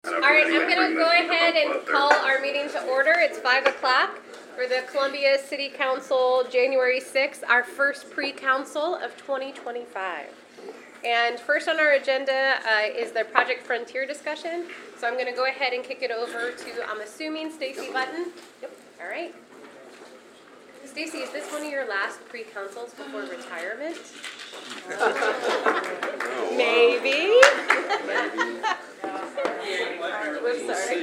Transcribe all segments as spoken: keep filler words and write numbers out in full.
All right, I'm going to go ahead and call our meeting to order. It's five o'clock for the Columbia City Council, January sixth, our first pre-council of twenty twenty-five. And first on our agenda uh, is the Project Frontier discussion. So I'm going to go ahead and kick it over to, I'm assuming, Stacy Button. Yep. All right. Stacy, is this one of your last pre-councils before retirement? Oh, Maybe. Maybe. We're sorry.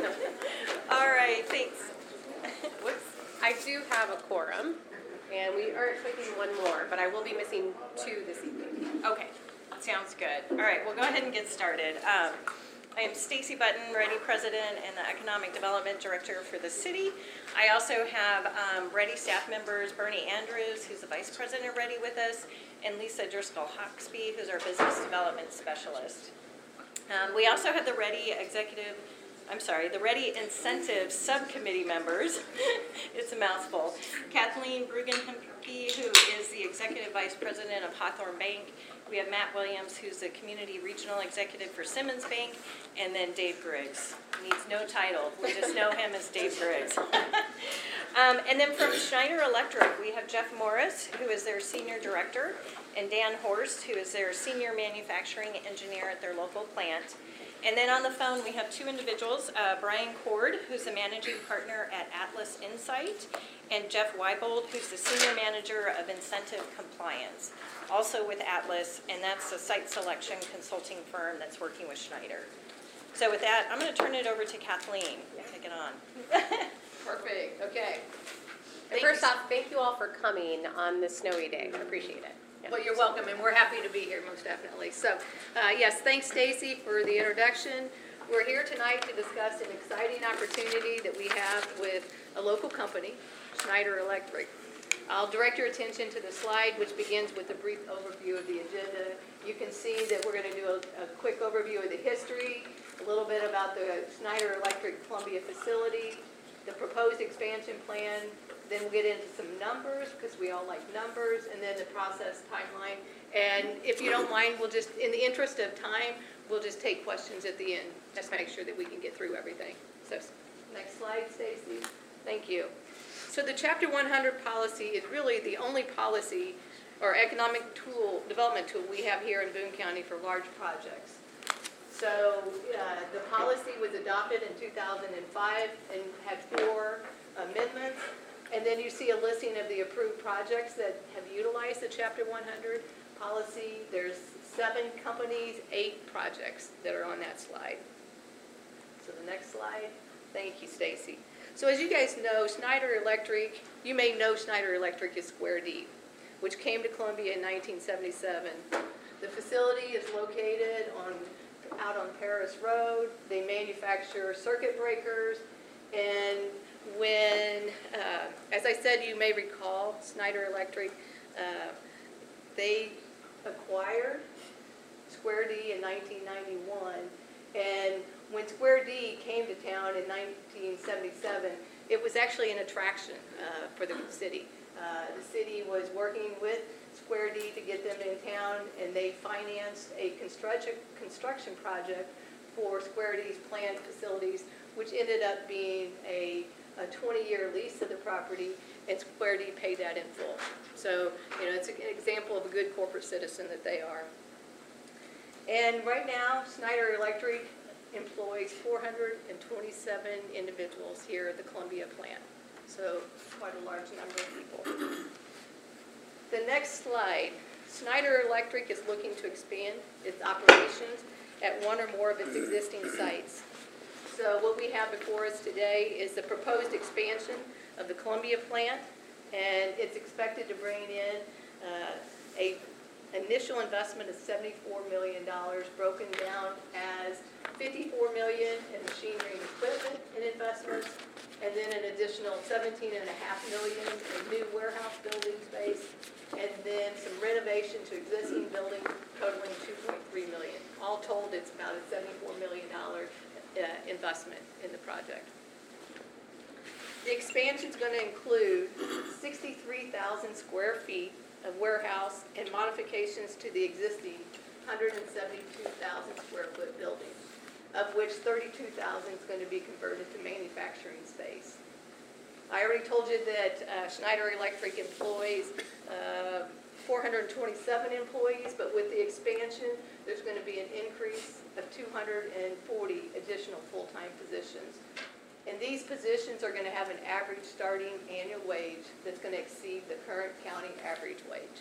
All right, thanks. Whoops. I do have a quorum, and we are taking one more, but I will be missing two this evening. Okay, sounds good. All right, we'll go ahead and get started. Um, I am Stacy Button, Ready President and the Economic Development Director for the city. I also have um, Ready staff members, Bernie Andrews, who's the Vice President of Ready with us, and Lisa Driscoll-Hawksby, who's our Business Development Specialist. Um, we also have the Ready Executive, I'm sorry, the Ready Incentive Subcommittee members. It's a mouthful. Kathleen Brugan-Hempke, who is the Executive Vice President of Hawthorne Bank. We have Matt Williams, who's the Community Regional Executive for Simmons Bank, and then Dave Griggs. Needs no title. We just know him as Dave Griggs. um, and then from Schneider Electric, we have Jeff Morris, who is their Senior Director, and Dan Horst, who is their Senior Manufacturing Engineer at their local plant. And then on the phone, we have two individuals, uh, Brian Cord, who's the Managing Partner at Atlas Insight, and Jeff Weibold, who's the Senior Manager of Incentive Compliance, also with Atlas, and that's a site selection consulting firm that's working with Schneider. So with that, I'm going to turn it over to Kathleen. Take it on. Perfect. Okay. And Thank first you. off, thank you all for coming on this snowy day. I appreciate it. Yeah. Well, you're welcome, and we're happy to be here, most definitely. So, uh, yes, thanks, Stacy, for the introduction. We're here tonight to discuss an exciting opportunity that we have with a local company, Schneider Electric. I'll direct your attention to the slide, which begins with a brief overview of the agenda. You can see that we're going to do a, a quick overview of the history, a little bit about the Schneider Electric Columbia facility, the proposed expansion plan. Then we'll get into some numbers, because we all like numbers, and then the process timeline. And if you don't mind, we'll just, in the interest of time, we'll just take questions at the end, just to make sure that we can get through everything. So, next slide, Stacy. Thank you. So the Chapter one hundred policy is really the only policy or economic tool, development tool we have here in Boone County for large projects. So uh, the policy was adopted in two thousand five and had four amendments. And then you see a listing of the approved projects that have utilized the Chapter one hundred policy. There's seven companies, eight projects that are on that slide. So the next slide. Thank you, Stacy. So as you guys know, Schneider Electric, you may know Schneider Electric is Square D, which came to Columbia in nineteen seventy-seven. The facility is located on out on Paris Road. They manufacture circuit breakers, and when, uh, as I said, you may recall, Schneider Electric, uh, they acquired Square D in nineteen ninety-one, and when Square D came to town in nineteen seventy-seven, it was actually an attraction uh, for the city. Uh, the city was working with Square D to get them in town, and they financed a construction construction project for Square D's planned facilities, which ended up being a a twenty-year lease of the property, and Square D paid that in full. So, you know, it's an example of a good corporate citizen that they are. And right now, Schneider Electric employs four hundred twenty-seven individuals here at the Columbia plant. So, quite a large number of people. The next slide. Schneider Electric is looking to expand its operations at one or more of its existing sites. So what we have before us today is the proposed expansion of the Columbia plant, and it's expected to bring in uh, a initial investment of seventy-four million dollars, broken down as fifty-four million dollars in machinery and equipment and investments, and then an additional seventeen point five million dollars in new warehouse building space, and then some renovation to existing buildings totaling two point three million dollars. All told, it's about a seventy-four million dollars Uh, investment in the project. The expansion is going to include sixty-three thousand square feet of warehouse and modifications to the existing one hundred seventy-two thousand square foot building. of which thirty-two thousand is going to be converted to manufacturing space. I already told you that uh, Schneider Electric employs uh, four hundred twenty-seven employees, but with the expansion, there's going to be an increase of two hundred forty additional full-time positions. And these positions are going to have an average starting annual wage that's going to exceed the current county average wage.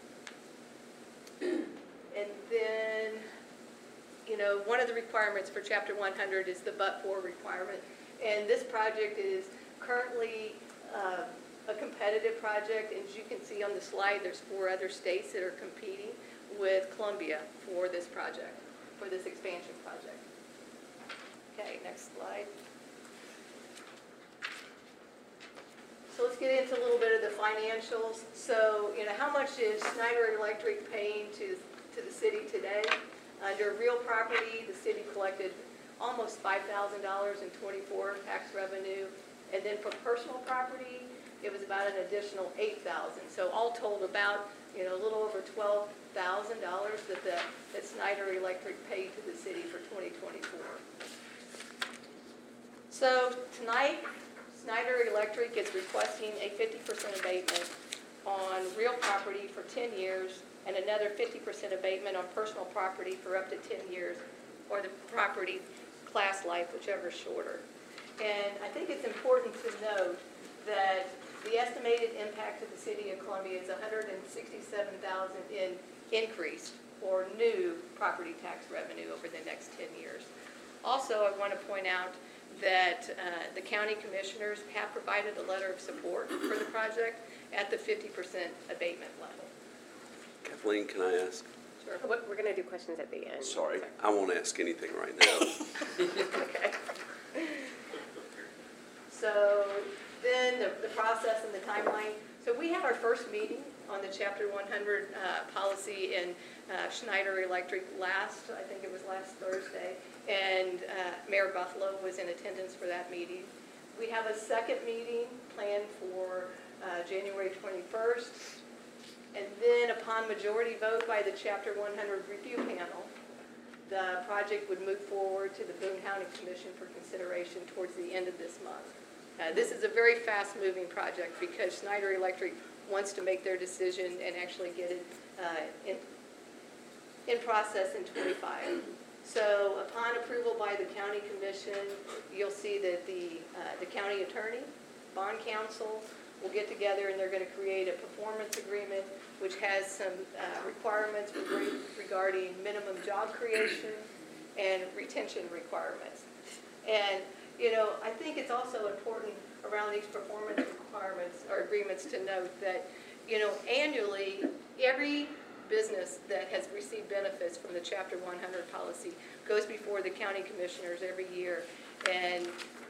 And then, you know, one of the requirements for Chapter one hundred is the but-for requirement. And this project is currently uh, a competitive project. And as you can see on the slide, there's four other states that are competing with Columbia for this project, for this expansion project. Okay, next slide. So let's get into a little bit of the financials. So, you know, how much is Schneider Electric paying to, to the city today? Under real property, the city collected almost five thousand dollars in twenty-four tax revenue. And then for personal property, it was about an additional eight thousand dollars. So all told, about, you know, a little over twelve thousand dollars that, the, that Schneider Electric paid to the city for twenty twenty-four. So tonight, Schneider Electric is requesting a fifty percent abatement on real property for ten years and another fifty percent abatement on personal property for up to ten years, or the property class life, whichever is shorter. And I think it's important to note that the estimated impact to the city of Columbia is one hundred sixty-seven thousand dollars in increased or new property tax revenue over the next ten years. Also, I want to point out that uh, the county commissioners have provided a letter of support for the project at the fifty percent abatement level. Kathleen, can I ask? Sure. What- We're going to do questions at the end. Sorry, I won't ask anything right now. Okay. So then the, the process and the timeline. So we had our first meeting on the Chapter one hundred uh, policy in uh, Schneider Electric last, I think it was last Thursday, and uh, Mayor Buffalo was in attendance for that meeting. We have a second meeting planned for uh, January twenty-first, and then upon majority vote by the Chapter one hundred review panel, the project would move forward to the Boone County Commission for consideration towards the end of this month. Uh, this is a very fast-moving project because Schneider Electric wants to make their decision and actually get it uh, in, in process in twenty-five. So upon approval by the county commission, you'll see that the, uh, the county attorney, bond counsel, will get together and they're going to create a performance agreement which has some uh, requirements regarding minimum job creation and retention requirements. And, you know, I think it's also important around these performance requirements or agreements to note that, you know, annually, every business that has received benefits from the Chapter one hundred policy goes before the county commissioners every year and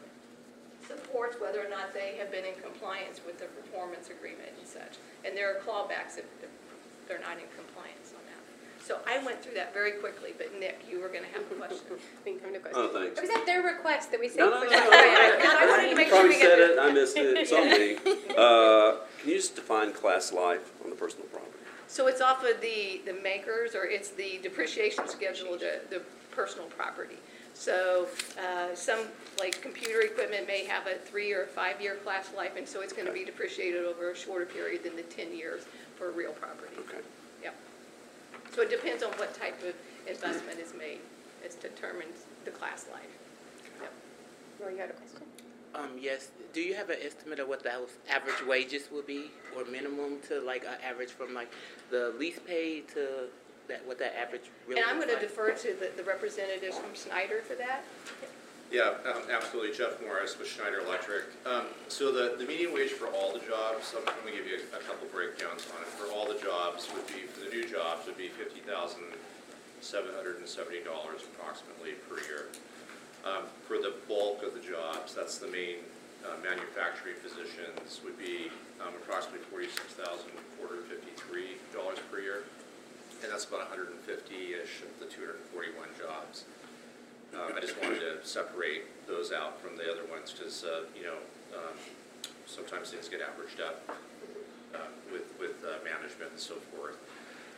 supports whether or not they have been in compliance with the performance agreement and such. And there are clawbacks if they're not in compliance on that. So I went through that very quickly, but Nick, you were going to have a question. We can come to questions. Oh, thanks. It was at their request that we say No, no, no, questions. no, no, Right, right. I wanted to make sure Probably we get said the- it, I missed it, it's on me. Uh, Can you just define class life on the personal property? So it's off of the, the makers, or it's the depreciation schedule of the, the personal property. So uh, some, like computer equipment may have a three or five-year class life, and so it's going to be depreciated over a shorter period than the ten years for real property. Okay. Yep. So it depends on what type of investment is made. It determines the class life. Yep. Roy, you had a question? Um, yes. Do you have an estimate of what those average wages will be, or minimum to like an average from like the lease pay to that, what that average really And I'm looks going to like? defer to the, the representatives from Schneider for that. Yeah, um, absolutely. Jeff Morris with Schneider Electric. Um, so the, the median wage for all the jobs, I'm going to give you a, a couple breakdowns on it. For all the jobs would be, for the new jobs would be fifty thousand seven hundred seventy dollars approximately per year. Um, for the bulk of the jobs, that's the main uh, manufacturing positions, would be um, approximately forty-six thousand four hundred fifty-three dollars per year. And that's about one hundred fifty-ish of the two hundred forty-one jobs. Um, I just wanted to separate those out from the other ones because, uh, you know, um, sometimes things get averaged up uh, with, with uh, management and so forth.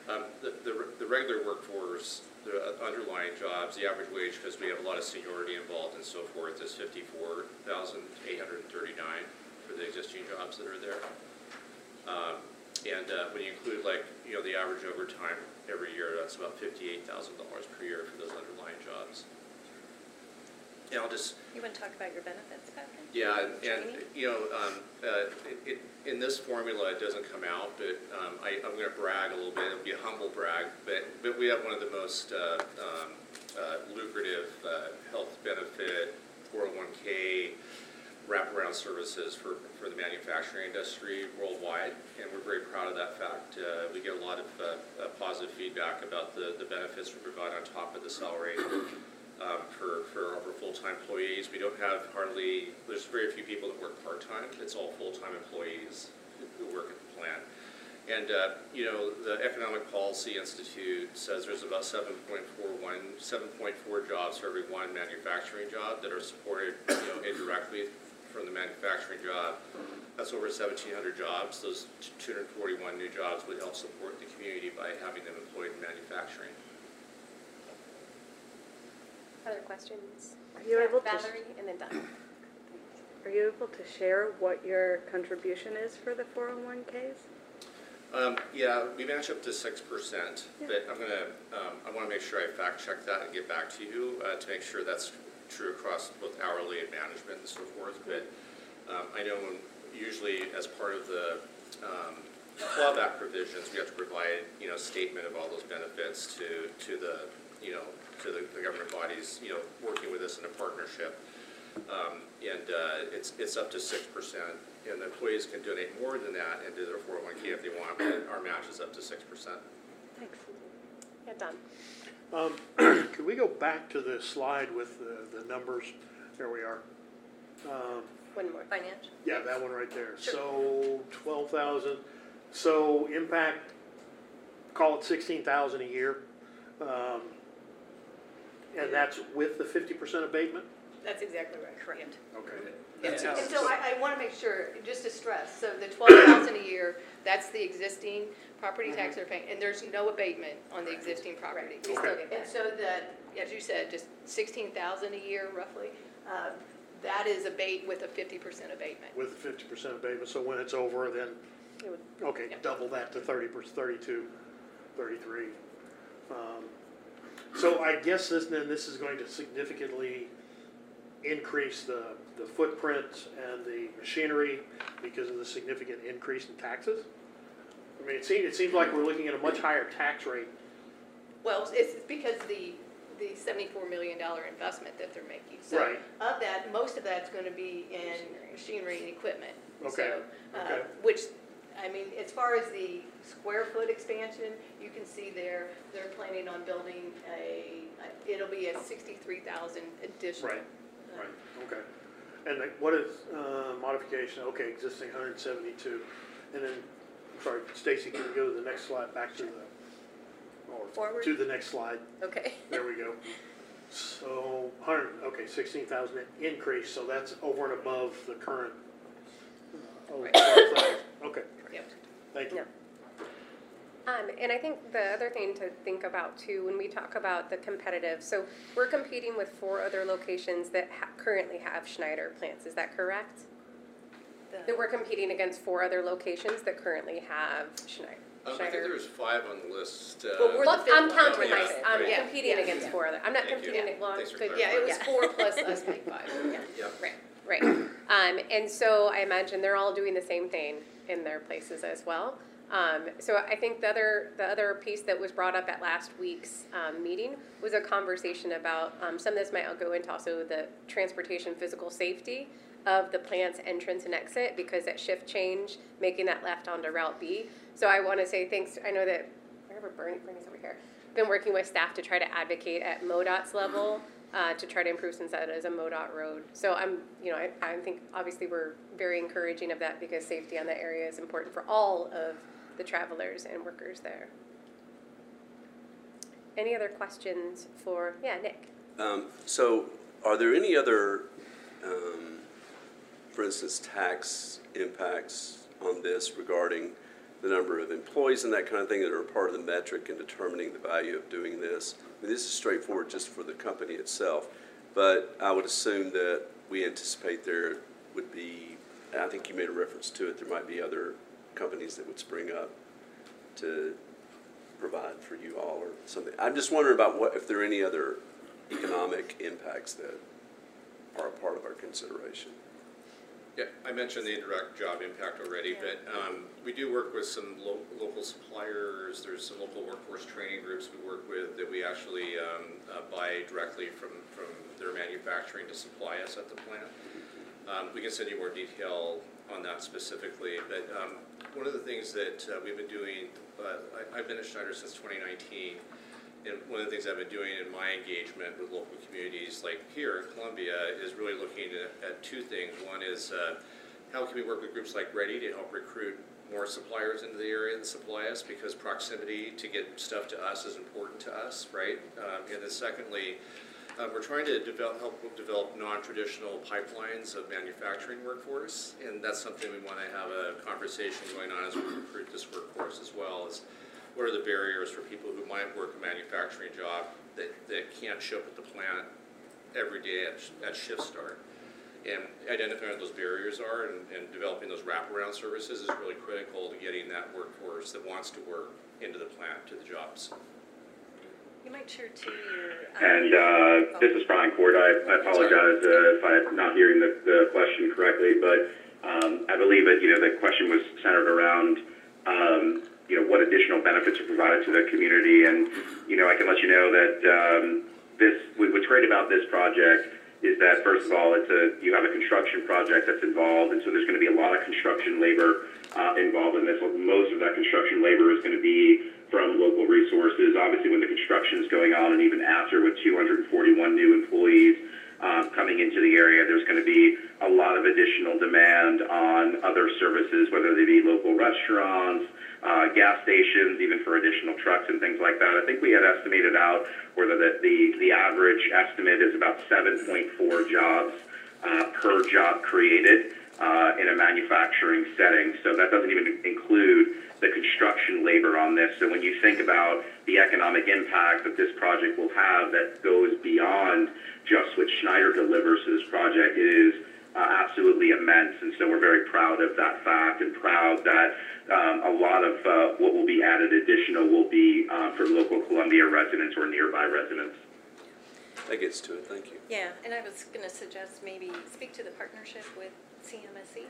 Um, the, the, the regular workforce, the underlying jobs, the average wage, because we have a lot of seniority involved and so forth, is fifty-four thousand eight hundred thirty-nine for the existing jobs that are there. Um, and uh, when you include, like, you know, the average overtime every year, that's about fifty-eight thousand dollars per year for those underlying jobs. And I'll just, You want to talk about your benefits package? yeah, and, and, Training? you know, um, uh, it, it, in this formula, it doesn't come out, but um, I, I'm going to brag a little bit. It'll be a humble brag, but, but we have one of the most uh, um, uh, lucrative uh, health benefit, four oh one K, wraparound services for, for the manufacturing industry worldwide, and we're very proud of that fact. Uh, we get a lot of uh, uh, positive feedback about the, the benefits we provide on top of the salary. Um, for, for our full-time employees. We don't have hardly, there's very few people that work part-time. It's all full-time employees who work at the plant. And, uh, you know, the Economic Policy Institute says there's about seven point four one, seven point four jobs for every one manufacturing job that are supported, you know, indirectly from the manufacturing job. That's over seventeen hundred jobs. Those two hundred forty-one new jobs would help support the community by having them employed in manufacturing. Other questions? Are you able to, Valerie and then Don. are you able to share what your contribution is for the four oh one Ks? Um, yeah, we match up to six percent, but I'm gonna, um, I wanna make sure I fact check that and get back to you, uh, to make sure that's true across both hourly and management and so forth, but, um, I know when, usually as part of the, um, clawback provisions, we have to provide, you know, statement of all those benefits to, to the, you know, to the, the government bodies, you know, working with us in a partnership. Um, and, uh, it's, it's up to six percent. And the employees can donate more than that into their four oh one K if they want, but our match is up to six percent. Thanks. Yeah, Don. Um, could we go back to the slide with the, the numbers? There we are. Um, One more. Financial? yeah, that one right there. Sure. So twelve thousand. So impact, call it sixteen thousand a year. Um, and that's with the fifty percent abatement? That's exactly right. Correct. Okay. And Yeah. so I, I want to make sure, just to stress, so the twelve thousand a year, that's the existing property tax they're paying, and there's no abatement on the existing property. We still Okay. get And that. so the, as you said, just sixteen thousand a year roughly, um, that is abate with a fifty percent abatement. With the fifty percent abatement, so when it's over, then, It would- okay, Yeah. double that to thirty percent, thirty-two, thirty-three. Um, So I guess this, then this is going to significantly increase the, the footprint and the machinery because of the significant increase in taxes? I mean, it seems, it seems like we're looking at a much higher tax rate. Well, it's because the, the seventy-four million dollar investment that they're making. So Right. of that, most of that's going to be in machinery and equipment. Okay, So, uh, okay. Which, I mean, as far as the square foot expansion, you can see there, they're planning on building a, it'll be a sixty-three thousand additional. Right, right, okay. And like, what is, uh, modification, okay, existing one hundred seventy-two. And then, sorry, Stacy, can we go to the next slide, back to the, or Forward? to the next slide? Okay. There we go. So, one hundred, okay, sixteen thousand increase, so that's over and above the current. uh, oh, Right. twelve thousand. Okay, Yep. thank you. Yeah. Um, and I think the other thing to think about too, when we talk about the competitive, so we're competing with four other locations that ha- currently have Schneider plants, is that correct? That we're competing against four other locations that currently have Schneider. Um, I think Schneider. there's five on the list. Uh, But we're the Well, fifth I'm one. counting Yeah, myself, I'm right. competing Yeah, against yeah. four other, I'm not Thank you. competing, well, Thanks for good, Yeah, it was yeah. four plus us being five. Yeah. Right, right. Um, and so I imagine they're all doing the same thing in their places as well. Um, so I think the other, the other piece that was brought up at last week's, um, meeting was a conversation about, um, some of this might go into also the transportation physical safety of the plant's entrance and exit, because at shift change, making that left onto Route B. So I wanna say thanks, I know that, wherever Bernie, Bernie's over here, been working with staff to try to advocate at MoDOT's level, uh, to try to improve, since that is a MoDOT road. So I'm, you know, I, I think obviously we're very encouraging of that, because safety on that area is important for all of the travelers and workers there. Any other questions for, yeah, Nick? Um, so are there any other, um, for instance, tax impacts on this regarding the number of employees and that kind of thing that are part of the metric in determining the value of doing this. I mean, this is straightforward just for the company itself, but I would assume that we anticipate there would be, I think you made a reference to it, there might be other companies that would spring up to provide for you all or something. I'm just wondering about what, if there are any other economic impacts that are a part of our consideration. Yeah, I mentioned the indirect job impact already, but um, we do work with some lo local suppliers. There's some local workforce training groups we work with that we actually um, uh, buy directly from, from their manufacturing to supply us at the plant. Um, we can send you more detail on that specifically, but um, one of the things that uh, we've been doing, uh, I, I've been at Schneider since twenty nineteen, and one of the things I've been doing in my engagement with local communities like here in Columbia is really looking at, at two things. One is uh, how can we work with groups like Ready to help recruit more suppliers into the area that supply us, because proximity to get stuff to us is important to us, right? Um, and then secondly, uh, we're trying to develop, help develop non-traditional pipelines of manufacturing workforce, and that's something we want to have a conversation going on as we recruit this workforce as well. Is what are the barriers for people who might work a manufacturing job that, that can't show up at the plant every day at, at shift start? And identifying what those barriers are and, and developing those wraparound services is really critical to getting that workforce that wants to work into the plant to the jobs. You might share too your. Um, And uh, this is Brian Cord. I, I apologize uh, if I'm not hearing the, the question correctly, but um, I believe that, you know, the question was centered around um, you know, what additional benefits are provided to the community. And, you know, I can let you know that um, this, what's great about this project is that, first of all, it's a, you have a construction project that's involved, and so there's going to be a lot of construction labor uh, involved in this. Most of that construction labor is going to be from local resources. Obviously, when the construction is going on, and even after with two hundred forty-one new employees uh, coming into the area, there's going to be a lot of additional demand on other services, whether they be local restaurants, Uh, gas stations, even for additional trucks and things like that. I think we had estimated out where the, the, the average estimate is about seven point four jobs uh, per job created uh, in a manufacturing setting. So that doesn't even include the construction labor on this. So when you think about the economic impact that this project will have that goes beyond just what Schneider delivers to this project, it is uh, absolutely immense. And so we're very proud of that fact and proud that Um, a lot of uh, what will be added additional will be uh, for local Columbia residents or nearby residents. That gets to it, thank you. Yeah, and I was going to suggest maybe speak to the partnership with C M S E.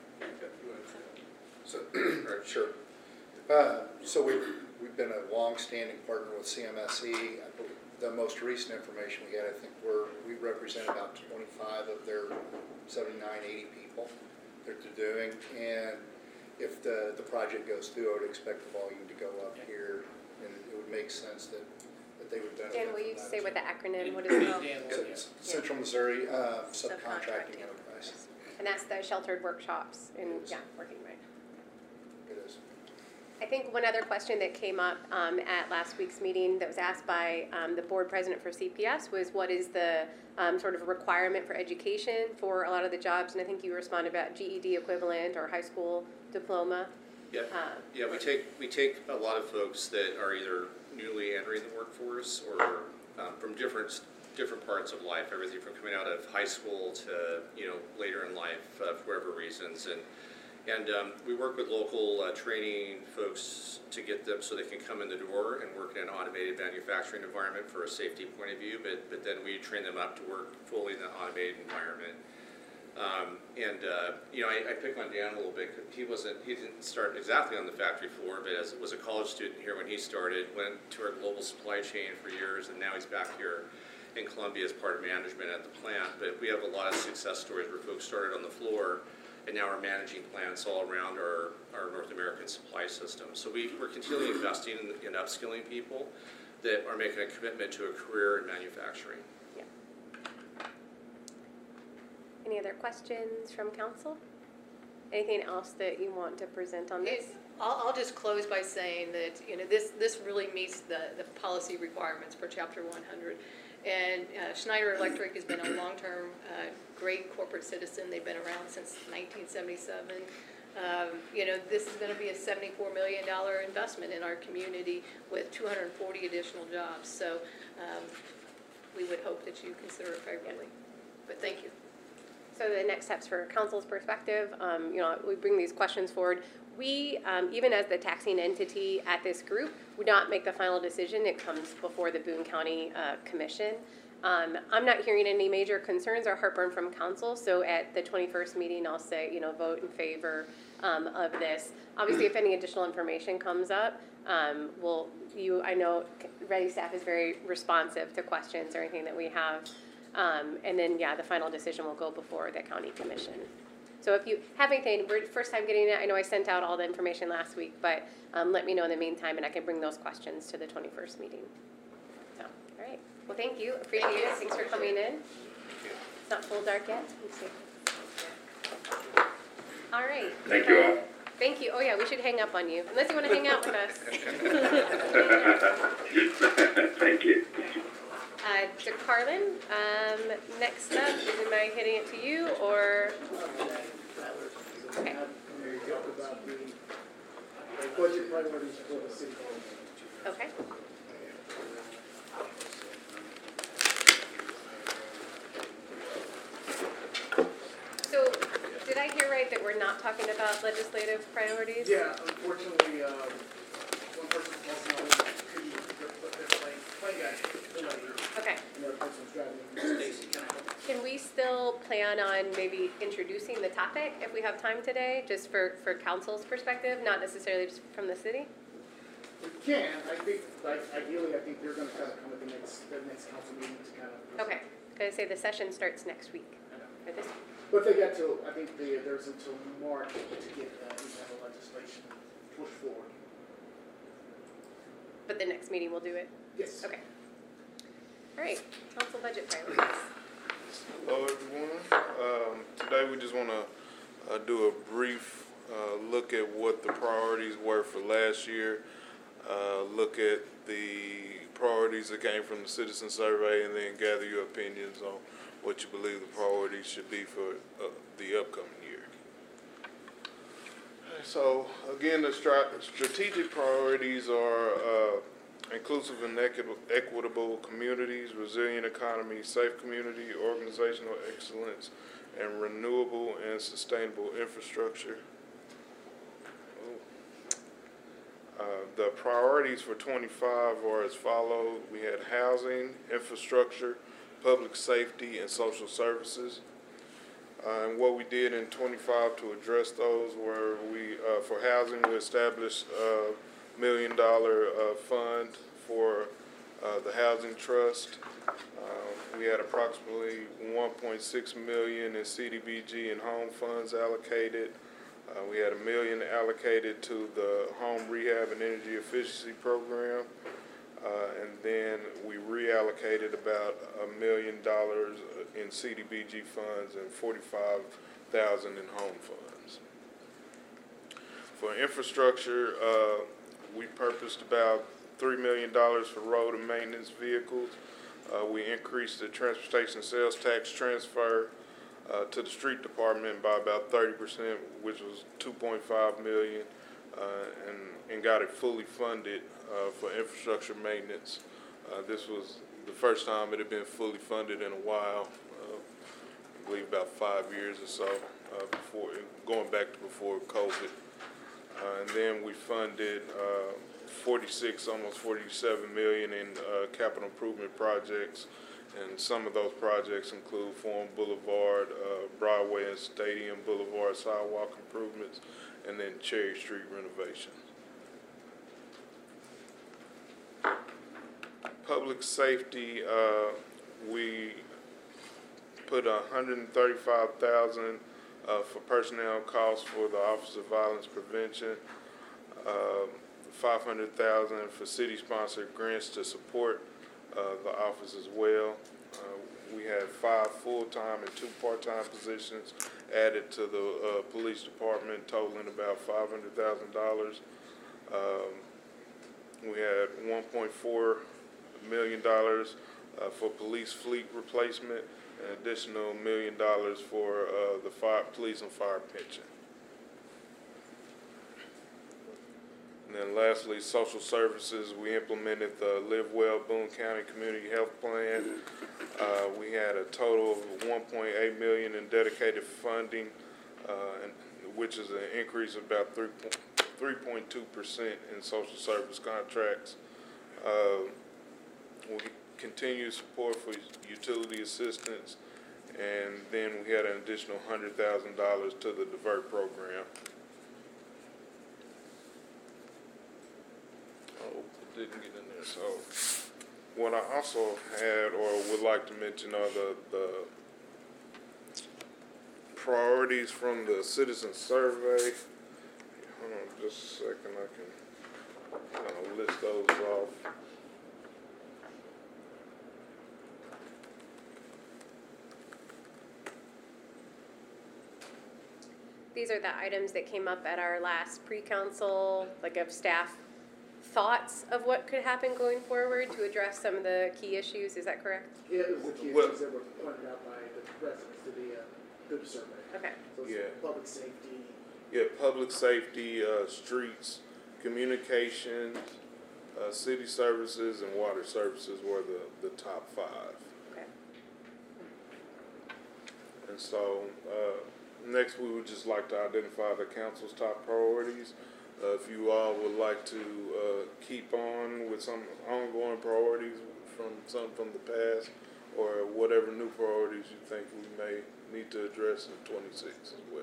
So, right, sure. Uh, so we've, we've been a long-standing partner with C M S E. I believe the most recent information we had, I think, we're, we represent about twenty-five of their seventy-nine, eighty people that they're doing. And if the, the project goes through, I would expect the volume to go up here, and it would make sense that, that they would benefit. Dan, will you from that say as what the well. acronym, what is it? So it's Central Missouri uh, Subcontracting. Subcontracting Enterprise. And that's the sheltered workshops and, yeah, working right. It is. I think one other question that came up um, at last week's meeting that was asked by um, the board president for C P S was what is the um, sort of requirement for education for a lot of the jobs? And I think you responded about G E D equivalent or high school diploma. Yeah, Uh, yeah. We take we take a lot of folks that are either newly entering the workforce or um, from different different parts of life. Everything from coming out of high school to you know later in life uh, for whatever reasons. And and um, we work with local uh, training folks to get them so they can come in the door and work in an automated manufacturing environment for a safety point of view. But but then we train them up to work fully in the automated environment. Um, and, uh, you know, I, I pick on Dan a little bit, 'cause he wasn't, he didn't start exactly on the factory floor, but as was a college student here when he started, went to our global supply chain for years, and now he's back here in Columbia as part of management at the plant. But we have a lot of success stories where folks started on the floor and now are managing plants all around our, our North American supply system. So we, we're continually investing in, in upskilling people that are making a commitment to a career in manufacturing. Any other questions from council? Anything else that you want to present on this? It- I'll, I'll just close by saying that, you know, this, this really meets the, the policy requirements for Chapter one hundred. And uh, Schneider Electric has been a long-term, uh, great corporate citizen. They've been around since nineteen seventy-seven. Um, You know, this is going to be a seventy-four million dollars investment in our community with two hundred forty additional jobs. So um, we would hope that you consider it favorably. But thank you. So the next steps for council's perspective, um, you know, we bring these questions forward. We, um, even as the taxing entity at this group, would not make the final decision. It comes before the Boone County uh, Commission. Um, I'm not hearing any major concerns or heartburn from council, so at the twenty-first meeting, I'll say, you know, vote in favor um, of this. Obviously, if any additional information comes up, um, we'll, you, I know Ready staff is very responsive to questions or anything that we have. Um, and then, yeah, the final decision will go before the county commission. So if you have anything, we're first time getting it, I know I sent out all the information last week, but um, let me know in the meantime, and I can bring those questions to the twenty-first meeting. So, all right. Well, thank you. Appreciate it. Thanks for coming in. It's not full dark yet. Let's see. All right. Thank you all. Thank you. Oh, yeah, we should hang up on you, unless you want to hang out with us. Thank you. Uh, to Carlin, um, next up, is am I hitting it to you, or? Okay. Talk about the budget priorities for the city. Okay. So, did I hear right that we're not talking about legislative priorities? Yeah, unfortunately, um, one person calls me on, couldn't, they're playing, playing guy, Okay. another person's driving, Stacy, can I help? Can we still plan on maybe introducing the topic if we have time today, just for, for council's perspective, not necessarily just from the city? We can, I think, like, ideally, I think they're gonna kind of come at the next, the next council meeting to kind of. Okay, because I say the session starts next week. I know. Or this, But they got till, I think they, there's until March to get, uh, any kind of legislation pushed forward. but the next meeting we'll do it? Yes. Okay. All right, council budget priorities. Hello, everyone. Um, today, we just want to uh, do a brief uh, look at what the priorities were for last year, uh, look at the priorities that came from the citizen survey, and then gather your opinions on what you believe the priorities should be for uh, the upcoming year. So, again, the strat- strategic priorities are uh, inclusive and equitable, equitable communities, resilient economy, safe community, organizational excellence, and renewable and sustainable infrastructure. Uh, the priorities for twenty-five are as follows. We had housing, infrastructure, public safety, and social services. Uh, and what we did in twenty-five to address those were we, uh, for housing, we established a million dollar uh, fund for uh, the Housing Trust. Uh, we had approximately one point six million in C D B G and home funds allocated. Uh, we had a million allocated to the home rehab and energy efficiency program. Uh, and then we reallocated about a million dollars in C D B G funds and forty-five thousand in home funds. For infrastructure, uh, we purposed about three million dollars for road and maintenance vehicles. Uh, we increased the transportation sales tax transfer uh, to the street department by about thirty percent, which was two point five million dollars, uh, and, and got it fully funded uh, for infrastructure maintenance. Uh, this was the first time it had been fully funded in a while, uh, I believe about five years or so, uh, before going back to before COVID. Uh, and then we funded uh, forty-six, almost forty-seven million in uh, capital improvement projects, and some of those projects include Forum Boulevard, uh, Broadway and Stadium Boulevard sidewalk improvements, and then Cherry Street renovation. Public safety, uh, we put one hundred thirty-five thousand dollars uh, for personnel costs for the Office of Violence Prevention, uh, five hundred thousand dollars for city-sponsored grants to support uh, the office as well. Uh, we had five full-time and two part-time positions added to the uh, police department, totaling about five hundred thousand dollars. Um, we had one point four million dollars uh, for police fleet replacement, an additional million dollars for uh, the fire, police and fire pension. And then lastly, social services, we implemented the Live Well Boone County Community Health Plan. Uh, we had a total of one point eight million dollars in dedicated funding, uh, and, which is an increase of about three point two percent in social service contracts. Uh, we continue support for utility assistance, and then we had an additional one hundred thousand dollars to the DIVERT program. Oh, it didn't get in there. So what I also had or would like to mention are the, the priorities from the citizen survey. Hold on just a second, I can kind of list those off. These are the items that came up at our last pre-council, like of staff thoughts of what could happen going forward to address some of the key issues. Is that correct? Yeah, it was the key Well- issues that were pointed out by the residents to the, uh, through the survey. Okay. So it's Yeah. public safety, Yeah, public safety, uh, streets, communications, uh, city services, and water services were the, the top five. Okay. And so, uh, next we would just like to identify the council's top priorities. Uh, if you all would like to, uh, keep on with some ongoing priorities from some from the past, or whatever new priorities you think we may need to address in twenty-six as well.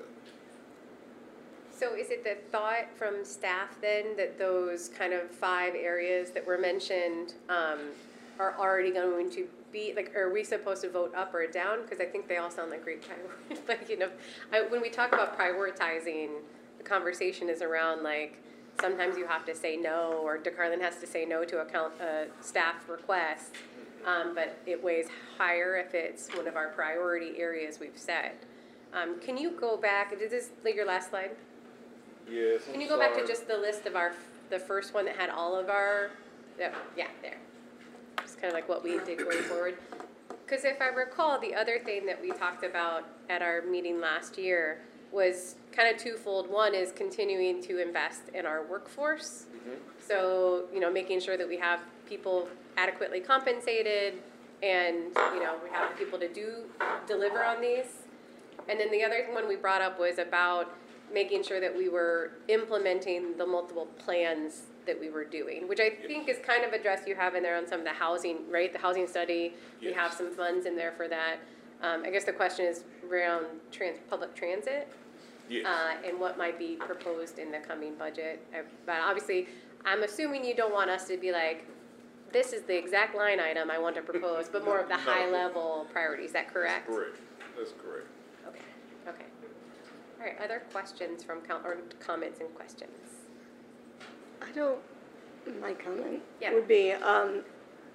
So is it the thought from staff then that those kind of five areas that were mentioned um, are already going to be, like, are we supposed to vote up or down? Because I think they all sound like great priorities. But, you know, I, when we talk about prioritizing, the conversation is around, like, sometimes you have to say no, or DeCarlin has to say no to a count, uh, staff request. Um, but it weighs higher if it's one of our priority areas we've set. Um, can you go back, is this like your last slide? Yes, Can I'm you go back to sorry. just the list of our, the first one that had all of our, yeah, yeah, there. Just kind of like what we did going forward. Because if I recall, the other thing that we talked about at our meeting last year was kind of twofold. One is continuing to invest in our workforce. Mhm. So, you know, making sure that we have people adequately compensated and, you know, we have people to do, deliver on these. And then the other one we brought up was about making sure that we were implementing the multiple plans that we were doing, which I think is kind of addressed, you have in there on some of the housing, right? The housing study, we Yes. have some funds in there for that. Um, I guess the question is around trans, public transit. Yes. Uh, and what might be proposed in the coming budget. Uh, But obviously, I'm assuming you don't want us to be like, this is the exact line item I want to propose, but more of the No. high-level priorities, is that correct? Correct, that's correct. Okay, okay. All right, other questions from, coun- or comments and questions? I don't, my comment Yeah. would be, um,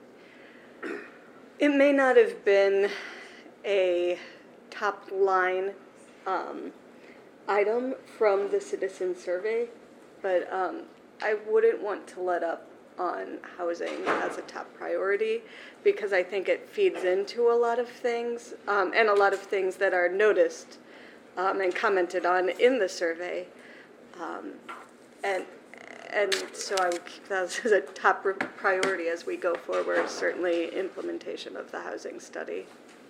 it may not have been a top line, um, item from the citizen survey, but, um, I wouldn't want to let up on housing as a top priority because I think it feeds into a lot of things, um, and a lot of things that are noticed, um, and commented on in the survey. Um, and, and so I would keep that as a top priority as we go forward, certainly implementation of the housing study.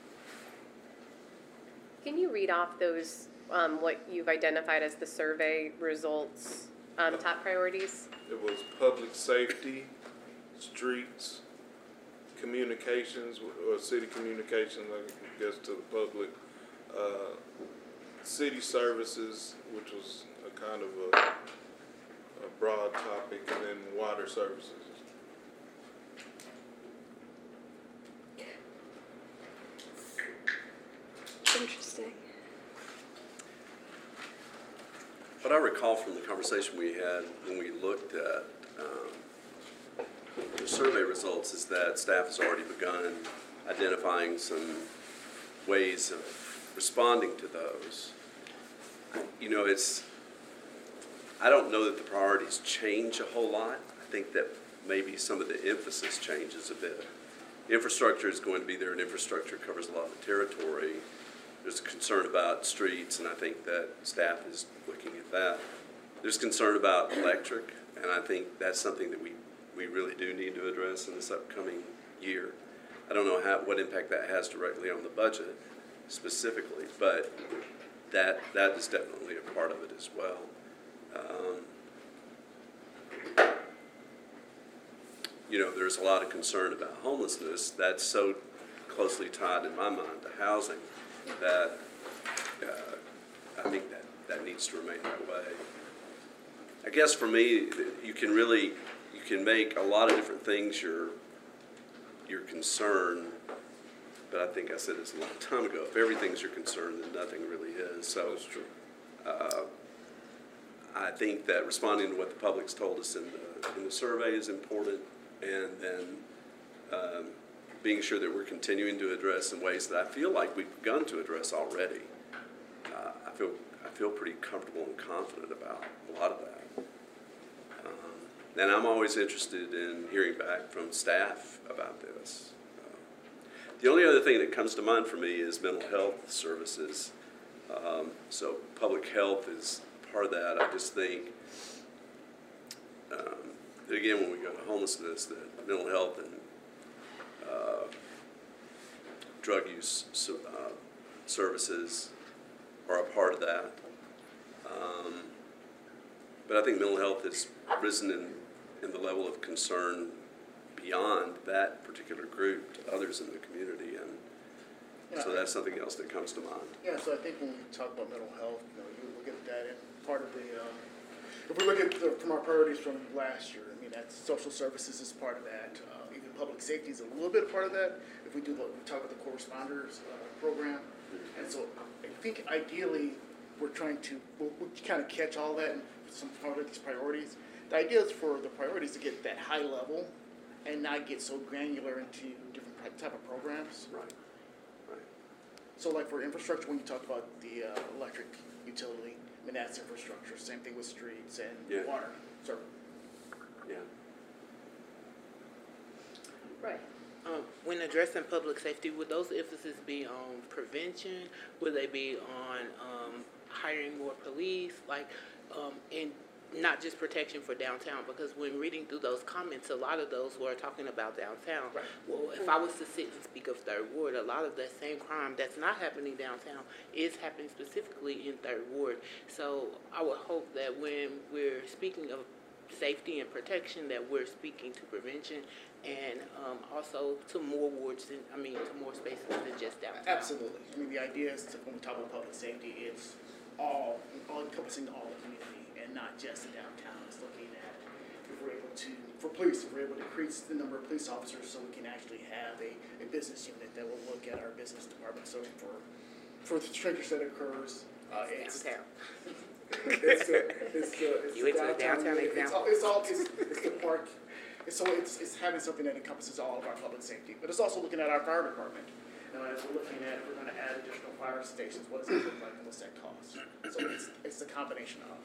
Can you read off those, um, what you've identified as the survey results, um, top priorities? It was public safety, streets, communications, or city communications, I guess, to the public, uh, city services, which was a kind of a, a broad topic, and then water services. Interesting. What I recall from the conversation we had when we looked at um, the survey results is that staff has already begun identifying some ways of responding to those. You know, it's, I don't know that the priorities change a whole lot. I think that maybe some of the emphasis changes a bit. Infrastructure is going to be there, and infrastructure covers a lot of the territory. There's a concern about streets, and I think that staff is looking at that. There's concern about electric And I think that's something that we, we really do need to address in this upcoming year. I don't know how, what impact that has directly on the budget specifically, but that, that is definitely a part of it as well. Um, you know, there's a lot of concern about homelessness. That's so closely tied in my mind to housing that uh, I think that, that needs to remain that way. I guess for me, you can really, you can make a lot of different things your, your concern, but I think I said this a long time ago, if everything's your concern, then nothing really is. So uh, I think that responding to what the public's told us in the, in the survey is important, and then um, being sure that we're continuing to address in ways that I feel like we've begun to address already. Uh, I feel I feel pretty comfortable and confident about a lot of that. Um, and I'm always interested in hearing back from staff about this. Uh, the only other thing that comes to mind for me is mental health services. Um, so public health is part of that. I just think, um, that again, when we go to homelessness, that mental health and uh, drug use so, uh, services are a part of that. Um, but I think mental health has risen in, in the level of concern beyond that particular group to others in the community, and Yeah. so that's something else that comes to mind. Yeah, so I think when we talk about mental health, you know, you look at that and part of the, um, if we look at the, from our priorities from last year, I mean, that's social services is part of that. Uh, even public safety is a little bit a part of that. If we do, what we talk about the co-responders uh, program. And so I think ideally, we're trying to, we'll, we'll kind of catch all that and some part of these priorities. The idea is for the priorities to get that high level and not get so granular into different type of programs. Right. Right. So like for infrastructure, when you talk about the uh, electric utility, I mean, that's infrastructure. Same thing with streets and Yeah. water. So Yeah. Right. Um, when addressing public safety, would those emphasis be on prevention? Would they be on um, hiring more police? Like, um, and not just protection for downtown, because when reading through those comments, a lot of those were talking about downtown. Right. Well, if I was to sit and speak of Third Ward, a lot of that same crime that's not happening downtown is happening specifically in Third Ward. So I would hope that when we're speaking of safety and protection, that we're speaking to prevention and um, also to more wards, than, I mean, to more spaces than just downtown. absolutely. I mean, the idea is to, when we talk about public safety, it's all, all encompassing all the community and not just the downtown. It's looking at if we're able to, for police, if we're able to increase the number of police officers so we can actually have a, a business unit that will look at our business department. So for, for the shrinkage that occurs, uh, it's Downtown. it's the, it's the, it's You the went to the downtown it's example? all, it's all, it's, it's the park. It's, so it's, it's having something that encompasses all of our public safety, but it's also looking at our fire department. And as we're looking at, if we're gonna add additional fire stations, what does that look like and what's that cost? So it's, it's the combination of.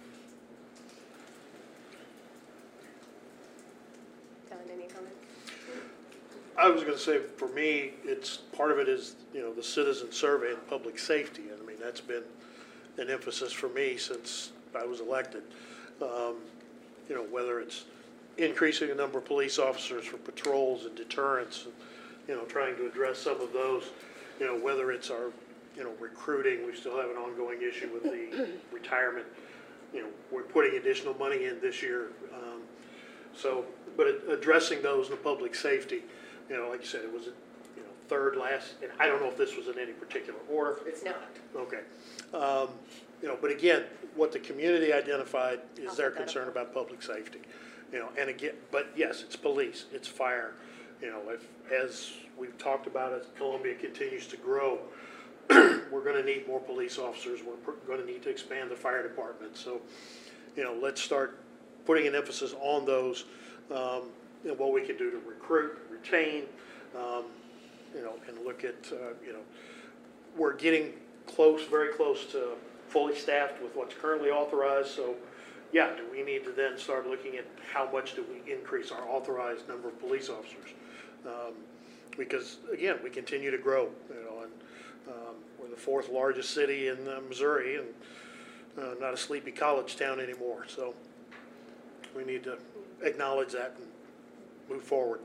Don, any comments? I was gonna say, for me, it's, part of it is, you know, the citizen survey and public safety. And I mean, that's been an emphasis for me since I was elected. Um, you know, whether it's increasing the number of police officers for patrols and deterrence, and, you know, trying to address some of those, you know, whether it's our, you know, recruiting, we still have an ongoing issue with the retirement. You know, we're putting additional money in this year. Um, so, but addressing those in the public safety, you know, like you said, it was, you know, third last, and I don't know if this was in any particular order. It's not. Okay. Um, you know, but again, what the community identified is their concern about public safety. You know, and again, but yes, it's police, it's fire. You know, if, as we've talked about, as Columbia continues to grow, we're gonna need more police officers. We're pr- gonna need to expand the fire department. So, you know, let's start putting an emphasis on those, um, and what we can do to recruit, retain, um, you know, and look at, uh, you know, we're getting close, very close to fully staffed with what's currently authorized. So, yeah, do we need to then start looking at how much do we increase our authorized number of police officers? Um, because again, we continue to grow, you know, and um, we're the fourth largest city in uh, Missouri, and uh, not a sleepy college town anymore. So, we need to acknowledge that and move forward.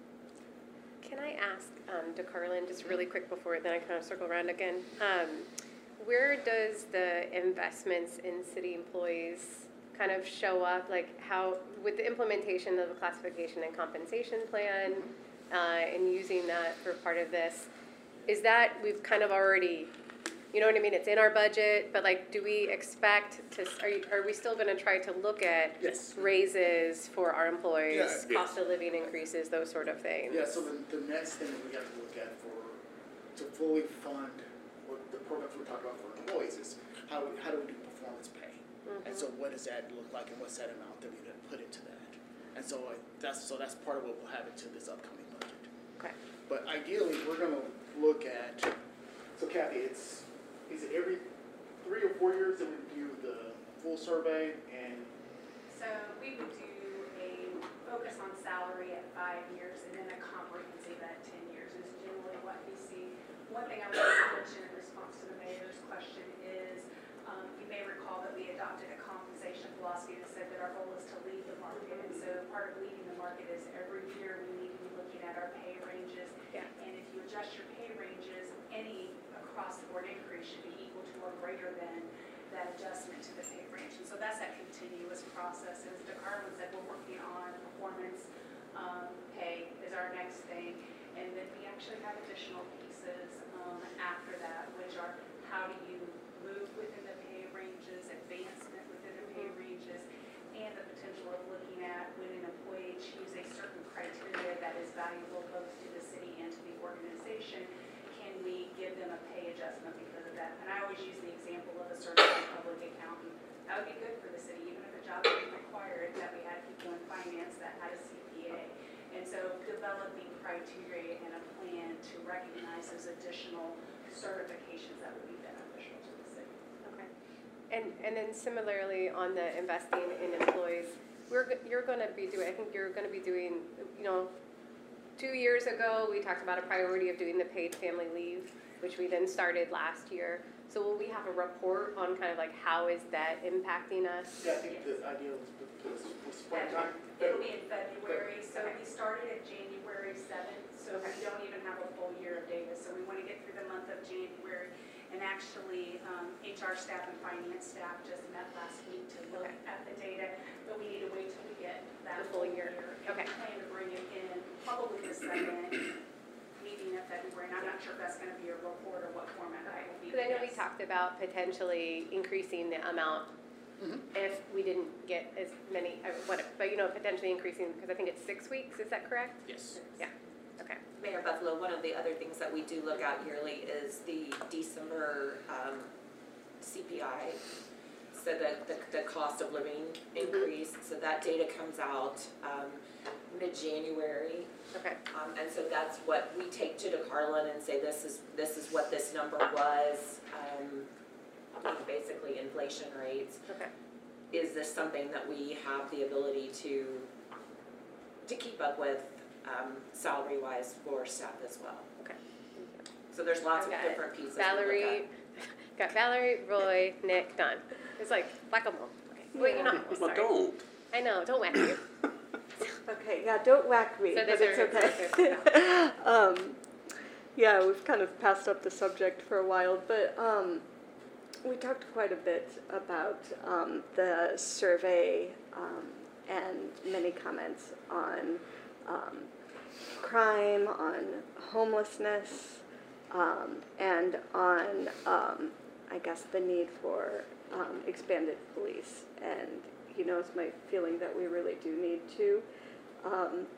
Can I ask, um, DeCarlin, just really quick before, then I kind of circle around again. Um, where does the investments in city employees kind of show up? Like how, with the implementation of the classification and compensation plan, uh, and using that for part of this, is that we've kind of already, you know what I mean? It's in our budget, but like, do we expect to, are, you, are we still gonna try to look at Yes. raises for our employees, Yeah. cost of living increases, those sort of things? Yeah, so the, the next thing that we have to look at for, to fully fund what the programs we're talking about for employees is how, we- how do we do performance pay? And so what does that look like and what's that amount that we're gonna put into that? And so I, that's, so that's part of what we'll have into this upcoming budget. Okay. But ideally, we're gonna look at, so Kathy, it's, is it every three or four years that we do the full survey and? So we would do a focus on salary at five years and then a comprehensive at ten years is generally what we see. One thing I would like to mention in response to the mayor's question is, um, you may recall that we adopted a compensation philosophy that said that our goal is to lead the market. And so part of leading the market is every year we need to be looking at our pay ranges. Yeah. And if you adjust your pay ranges, any across the board increase should be equal to or greater than that adjustment to the pay range. And so that's that continuous process. As DeCarlin said, we're working on performance um, pay is our next thing. And then we actually have additional pieces um, after that, which are how do you move within the pay ranges, advancement within the pay ranges, and the potential of looking at when an employee achieves a certain criteria that is valuable both to the city and to the organization, can we give them a pay adjustment because of that? And I always use the example of a certified public accountant. That would be good for the city, even if a job didn't require it, that we had people in finance that had a C P A. And so developing criteria and a plan to recognize those additional certifications that would be beneficial to the city. Okay. And, and then similarly on the investing in employees, we're, go- you're gonna be doing, I think you're gonna be doing, you know, two years ago, we talked about a priority of doing the paid family leave, which we then started last year. So will we have a report on kind of like how is that impacting us? Yeah, I think the idea was, was, was springtime. It'll be in February, so we started at January seventh, so we don't even have a full year of data. So we want to get through the month of January, and actually, um, H R staff and finance staff just met last week to look Okay. at the data, but we need to wait till we get that The full year. And Okay. we plan to bring it in probably the second meeting of February, and I'm not sure if that's gonna be a report or what format that will be. Because I know we Yes. talked about potentially increasing the amount if we didn't get as many, uh, what, but you know, potentially increasing, because I think it's six weeks, is that correct? Yes. Yeah, okay. Mayor Buffalo, one of the other things that we do look at yearly is the December um, C P I. So the, the, the cost of living increase, so that data comes out um, mid-January. Okay. Um, and so that's what we take to DeCarlin and say, this is, this is what this number was, um, basically inflation rates. Okay. Is this something that we have the ability to, to keep up with um, salary-wise for staff as well? Okay. So there's lots of Got it. different pieces we look Valerie, at. got Valerie, Roy, Nick, done. It's like whack-a-mole. Okay. Well, you're not, Well, sorry. don't. I know, don't whack you. Okay, yeah, don't whack me, So but those it's are- okay. um, yeah, we've kind of passed up the subject for a while, but um, we talked quite a bit about um, the survey um, and many comments on um, crime, on homelessness, um, and on, um, I guess, the need for um, expanded police. And you know, it's my feeling that we really do need to um,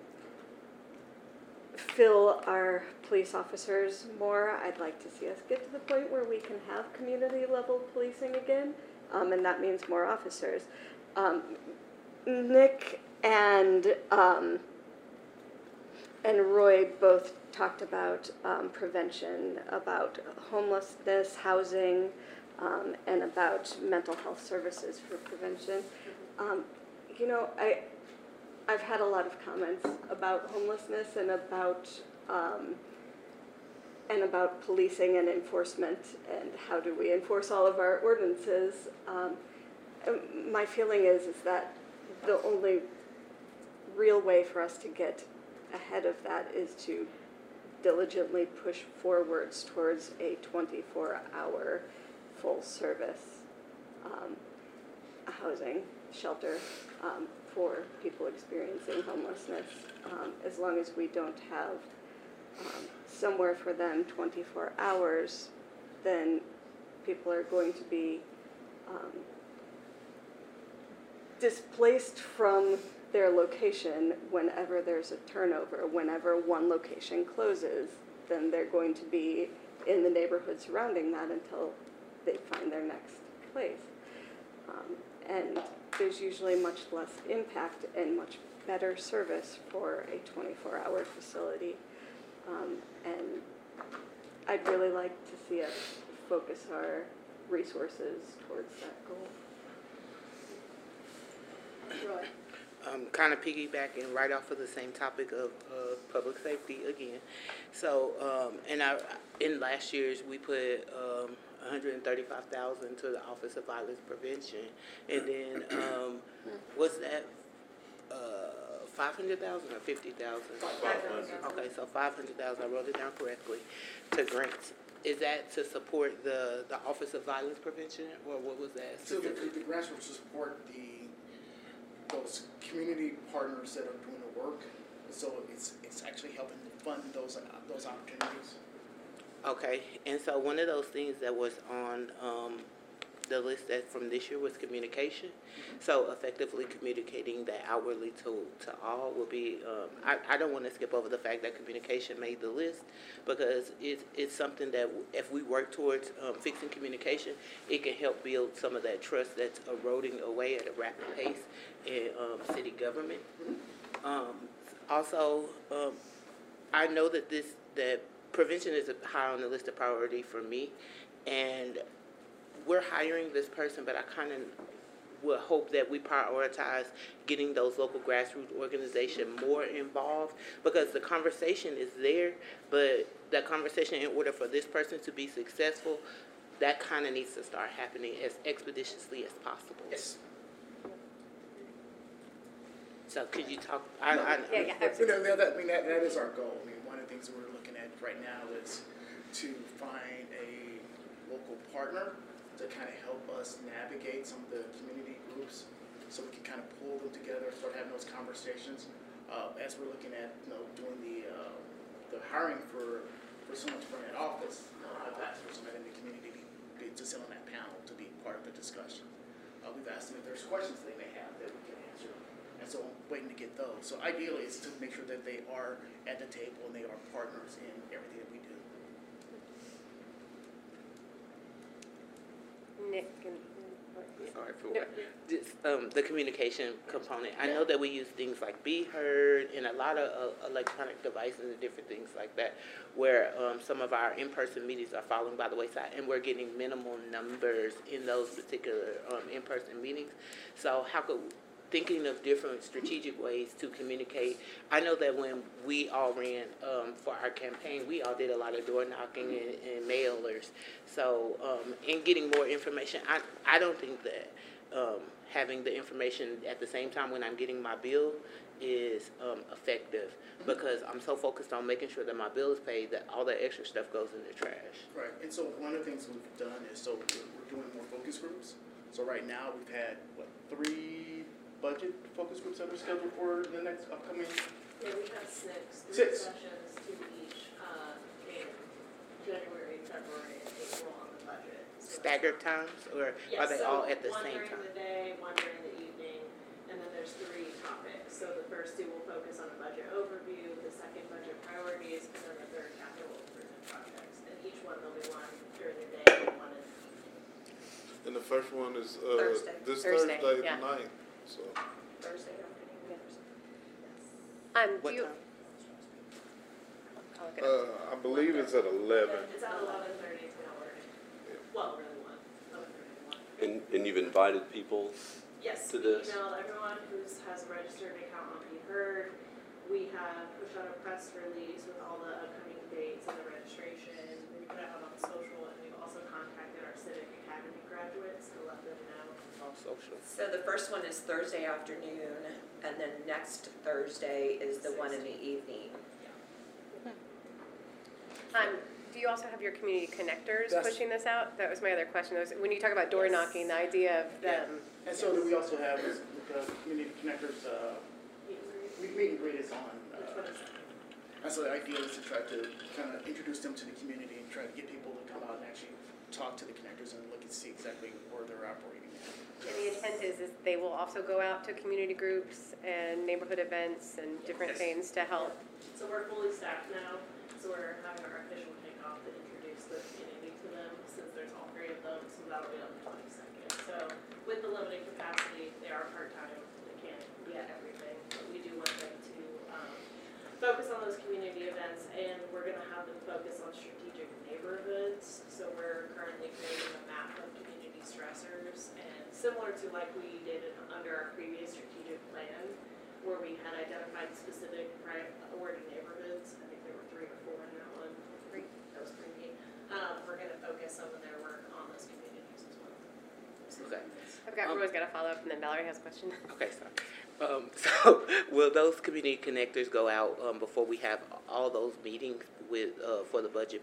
fill our police officers more. I'd like to see us get to the point where we can have community level policing again, um, and that means more officers. Um, Nick and um, and Roy both talked about um, prevention, about homelessness, housing, um, and about mental health services for prevention. Um, you know, I, I've had a lot of comments about homelessness and about um, and about policing and enforcement and how do we enforce all of our ordinances. Um, my feeling is is that the only real way for us to get ahead of that is to diligently push forwards towards a twenty-four hour full service um, housing shelter um, for people experiencing homelessness. Um, as long as we don't have um, somewhere for them twenty-four hours, then people are going to be um, displaced from their location whenever there's a turnover. Whenever one location closes, then they're going to be in the neighborhood surrounding that until they find their next place. Um, and there's usually much less impact and much better service for a twenty-four hour facility. Um, and I'd really like to see us focus our resources towards that goal. Roy? Um, kind of piggybacking right off of the same topic of uh, public safety again. So, um, and I, in last year's, we put um, one hundred thirty-five thousand dollars to the Office of Violence Prevention, and then um, was that uh, five hundred thousand dollars or fifty thousand dollars? Okay, so five hundred thousand dollars. I wrote it down correctly to grants. Is that to support the, the Office of Violence Prevention, or what was that? So the, the grants were to support the those community partners that are doing the work. So it's it's actually helping to fund those uh, those opportunities. Okay, and so one of those things that was on um, the list that from this year was communication. Mm-hmm. So effectively communicating that outwardly to, to all will be, um, I, I don't want to skip over the fact that communication made the list, because it's, it's something that if we work towards um, fixing communication, it can help build some of that trust that's eroding away at a rapid pace in um, city government. Mm-hmm. um, also, um, I know that this, that prevention is high on the list of priority for me, and we're hiring this person, but I kind of would hope that we prioritize getting those local grassroots organizations more involved, because the conversation is there, but that conversation, in order for this person to be successful, that kind of needs to start happening as expeditiously as possible. Yes. So could you talk? I, no, I, yeah, yeah, absolutely. That, that, I mean, that, that is our goal. I mean, one of the things that we're looking at right now is to find a local partner to kind of help us navigate some of the community groups, so we can kind of pull them together, start having those conversations. Uh, as we're looking at, you know, doing the uh, the hiring for for someone to run that office, you know, I've asked for somebody in the community to, to sit on that panel to be part of the discussion. Uh, we've asked them if there's questions they may have that we can answer, and so I'm waiting to get those. So ideally, it's to make sure that they are at the table and they are partners in everything that we do. Nick and Sorry for what? Just, um, the communication component. I know that we use things like Be Heard and a lot of uh, electronic devices and different things like that, where um, some of our in-person meetings are falling by the wayside, and we're getting minimal numbers in those particular um, in-person meetings. So how could thinking of different strategic ways to communicate. I know that when we all ran um, for our campaign, we all did a lot of door knocking and, and mailers. So um, in getting more information, I, I don't think that um, having the information at the same time when I'm getting my bill is um, effective, because I'm so focused on making sure that my bill is paid that all that extra stuff goes in the trash. Right, and so one of the things we've done is, so we're doing more focus groups. So right now, we've had, what, three budget focus groups that are scheduled for the next upcoming? Yeah, we have six, three Six. sessions, two each, uh, in January, February, and April on the budget. So Staggered times, or yes, are they so all at the same one time? during the day, one during the evening, and then there's three topics. So the first two will focus on a budget overview, the second budget priorities, and then the third capital improvement projects. And each one there'll be one during the day and one in the evening. And the first one is, uh, Thursday. this Thursday, Thursday, yeah. the ninth, so. Thursday, okay, yes. Um, do What you? time? I'll look it up. Uh, I believe it's at eleven. It's at eleven thirty to one. Well, really one, eleven thirty to one. And, and you've invited people Yes, to we this? emailed everyone who has a registered account on Be Heard. We have pushed out a press release with all the upcoming dates and the registration. We put it out on social, and we've also contacted our Civic Academy graduates to let them know All social. So the first one is Thursday afternoon, and then next Thursday is the one in the evening. Um, do you also have your community connectors That's- pushing this out? That was my other question. Was when you talk about door Yes. knocking, the idea of them. And so do we also have is the community connectors, uh, we meet and greet is on, uh, and so the idea is to try to kind of introduce them to the community and try to get people to come out and actually talk to the connectors and look and see exactly where they're operating at. And the intent is, is they will also go out to community groups and neighborhood events and different things to help. So we're fully staffed now, so we're having our official kickoff to introduce the community to them, since there's all three of them, so that'll be on the twenty-second. So with the limited capacity, they are part-time, they can't be at everything, but we do want them to, um, focus on those community events, and we're gonna have them focus on strategic neighborhoods. So we're currently creating a map of community stressors, and similar to like we did in, under our previous strategic plan, where we had identified specific priority neighborhoods. I think there were three or four in that one. Three, that was pretty neat. Um, we're gonna focus some of their work on those communities as well. Okay. I've got Um, Roy's got a follow up, and then Valerie has a question. Okay, sorry. Um, so will those community connectors go out, um, before we have all those meetings with, uh, for the budget?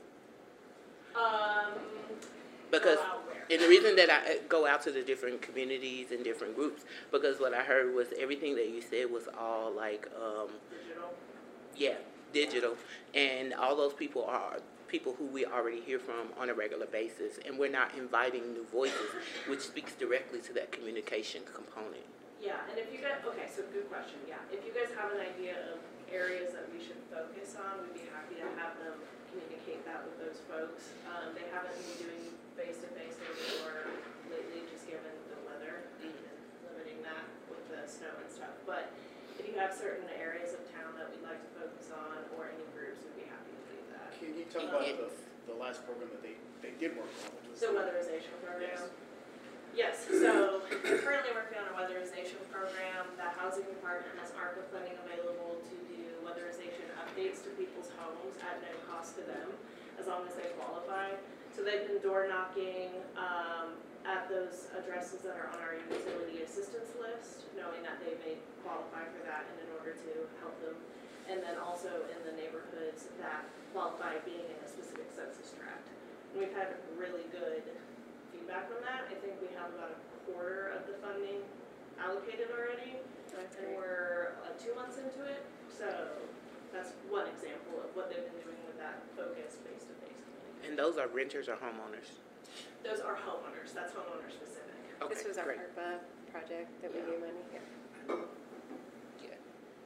Um, Because, go out where? and the reason that I uh, go out to the different communities and different groups, because what I heard was everything that you said was all like, um, Digital. yeah, digital. And all those people are people who we already hear from on a regular basis, and we're not inviting new voices, which speaks directly to that communication component. Yeah, and if you guys, okay, so good question, yeah. If you guys have an idea of areas that we should focus on, we'd be happy to have them communicate that with those folks. Um, they haven't been doing face-to-face anymore lately, just given the weather and limiting that with the snow and stuff. But if you have certain areas of town that we'd like to focus on, or any groups, we'd be happy to do that. Can you talk about the, the last program that they, they did work on, which was? The weatherization program? Yes. Yes, so we're currently working on a weatherization program. The housing department has ARPA funding available to do weatherization updates to people's homes at no cost to them, as long as they qualify. So they've been door knocking um, at those addresses that are on our utility assistance list, knowing that they may qualify for that, and in order to help them. And then also in the neighborhoods that qualify being in a specific census tract. And we've had really good feedback from that. I think we have about a quarter of the funding allocated already, and we're uh, two months into it. So that's one example of what they've been doing with that focus face-to-face. And those are renters or homeowners? Those are homeowners. That's homeowner specific. Okay, This was our great. ARPA project that we gave money. Yeah. Yeah.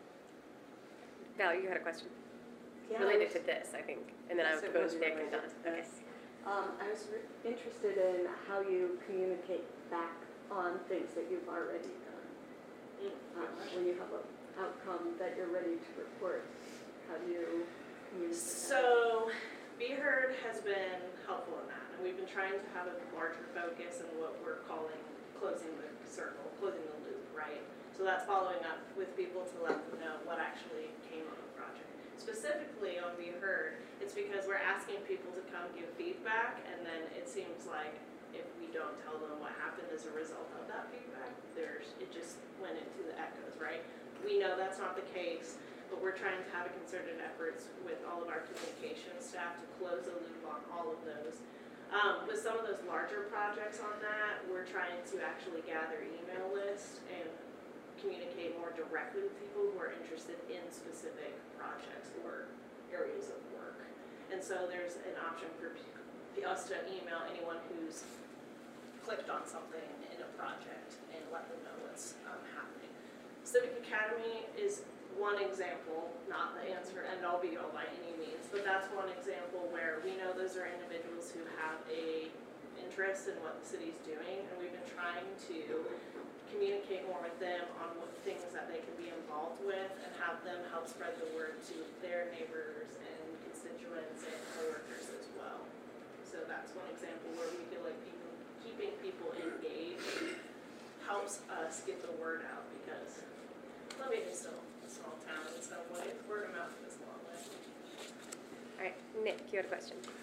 Val, you had a question Yeah, I related was- to this, I think, and then I Yes, would it go was to Nick and related Don. to Okay. this. Um, I was re- interested in how you communicate back on things that you've already done. Mm. Um, when you have an outcome that you're ready to report, how do you communicate that? So, Be Heard has been helpful in that, and we've been trying to have a larger focus in what we're calling closing the circle, closing the loop, right? So that's following up with people to let them know what actually came of the project. Specifically on Be Heard, it's because we're asking people to come give feedback, and then it seems like if we don't tell them what happened as a result of that feedback, there's, it just went into the echoes, right? We know that's not the case, but we're trying to have a concerted efforts with all of our communication staff to close the loop on all of those. Um, with some of those larger projects on that, we're trying to actually gather email lists and communicate more directly with people who are interested in specific projects or areas of work. And so there's an option for p- us to email anyone who's clicked on something in a project and let them know what's um, happening. Civic Academy is one example, not the answer end all be all by any means, but that's one example where we know those are individuals who have a interest in what the city's doing, and we've been trying to communicate more with them on what things that they can be involved with and have them help spread the word to their neighbors and constituents and coworkers as well. So that's one example where we feel like people, keeping people engaged helps us get the word out, because Columbia is still a small town in some ways. Word of mouth is a long way. All right, Nick, you had a question.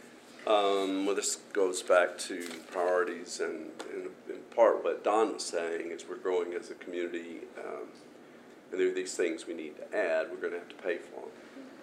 Um, well, this goes back to priorities and, and in part what Don was saying is we're growing as a community, um, and there are these things we need to add, we're gonna have to pay for them.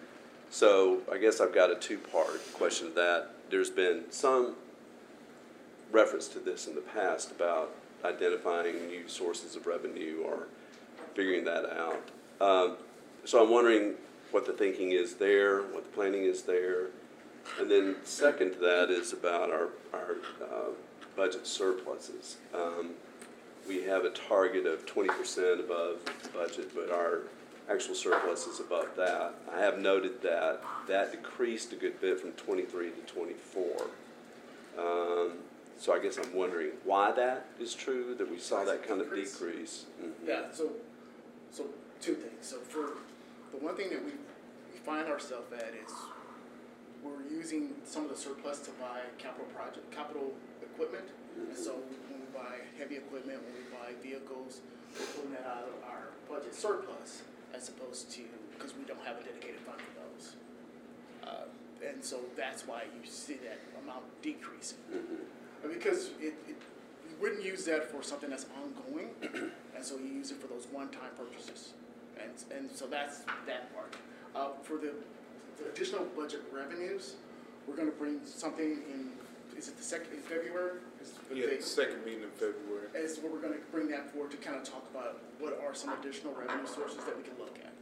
So I guess I've got a two-part question to that. There's been some reference to this in the past about identifying new sources of revenue or figuring that out. Um, so I'm wondering what the thinking is there, what the planning is there. And then second to that is about our, our uh, budget surpluses. Um, we have a target of twenty percent above budget, but our actual surplus is above that. I have noted that that decreased a good bit from twenty-three to twenty-four. Um, so I guess I'm wondering why that is true, that we saw that kind of decrease. Mm-hmm. Yeah, so, so two things. So for, the one thing that we, we find ourselves at is we're using some of the surplus to buy capital project, capital equipment. And so when we buy heavy equipment, when we buy vehicles, we're pulling that out of our budget surplus as opposed to, because we don't have a dedicated fund for those. Uh, and so that's why you see that amount decreasing. And because it, it, you wouldn't use that for something that's ongoing, and so you use it for those one-time purchases. And, and so that's that part. Uh, for the, the additional budget revenues, we're gonna bring something in, is it the second, in February? Is the Yeah, date? the second meeting in February. Is what we're gonna bring that forward to kind of talk about what are some additional revenue sources that we can look at.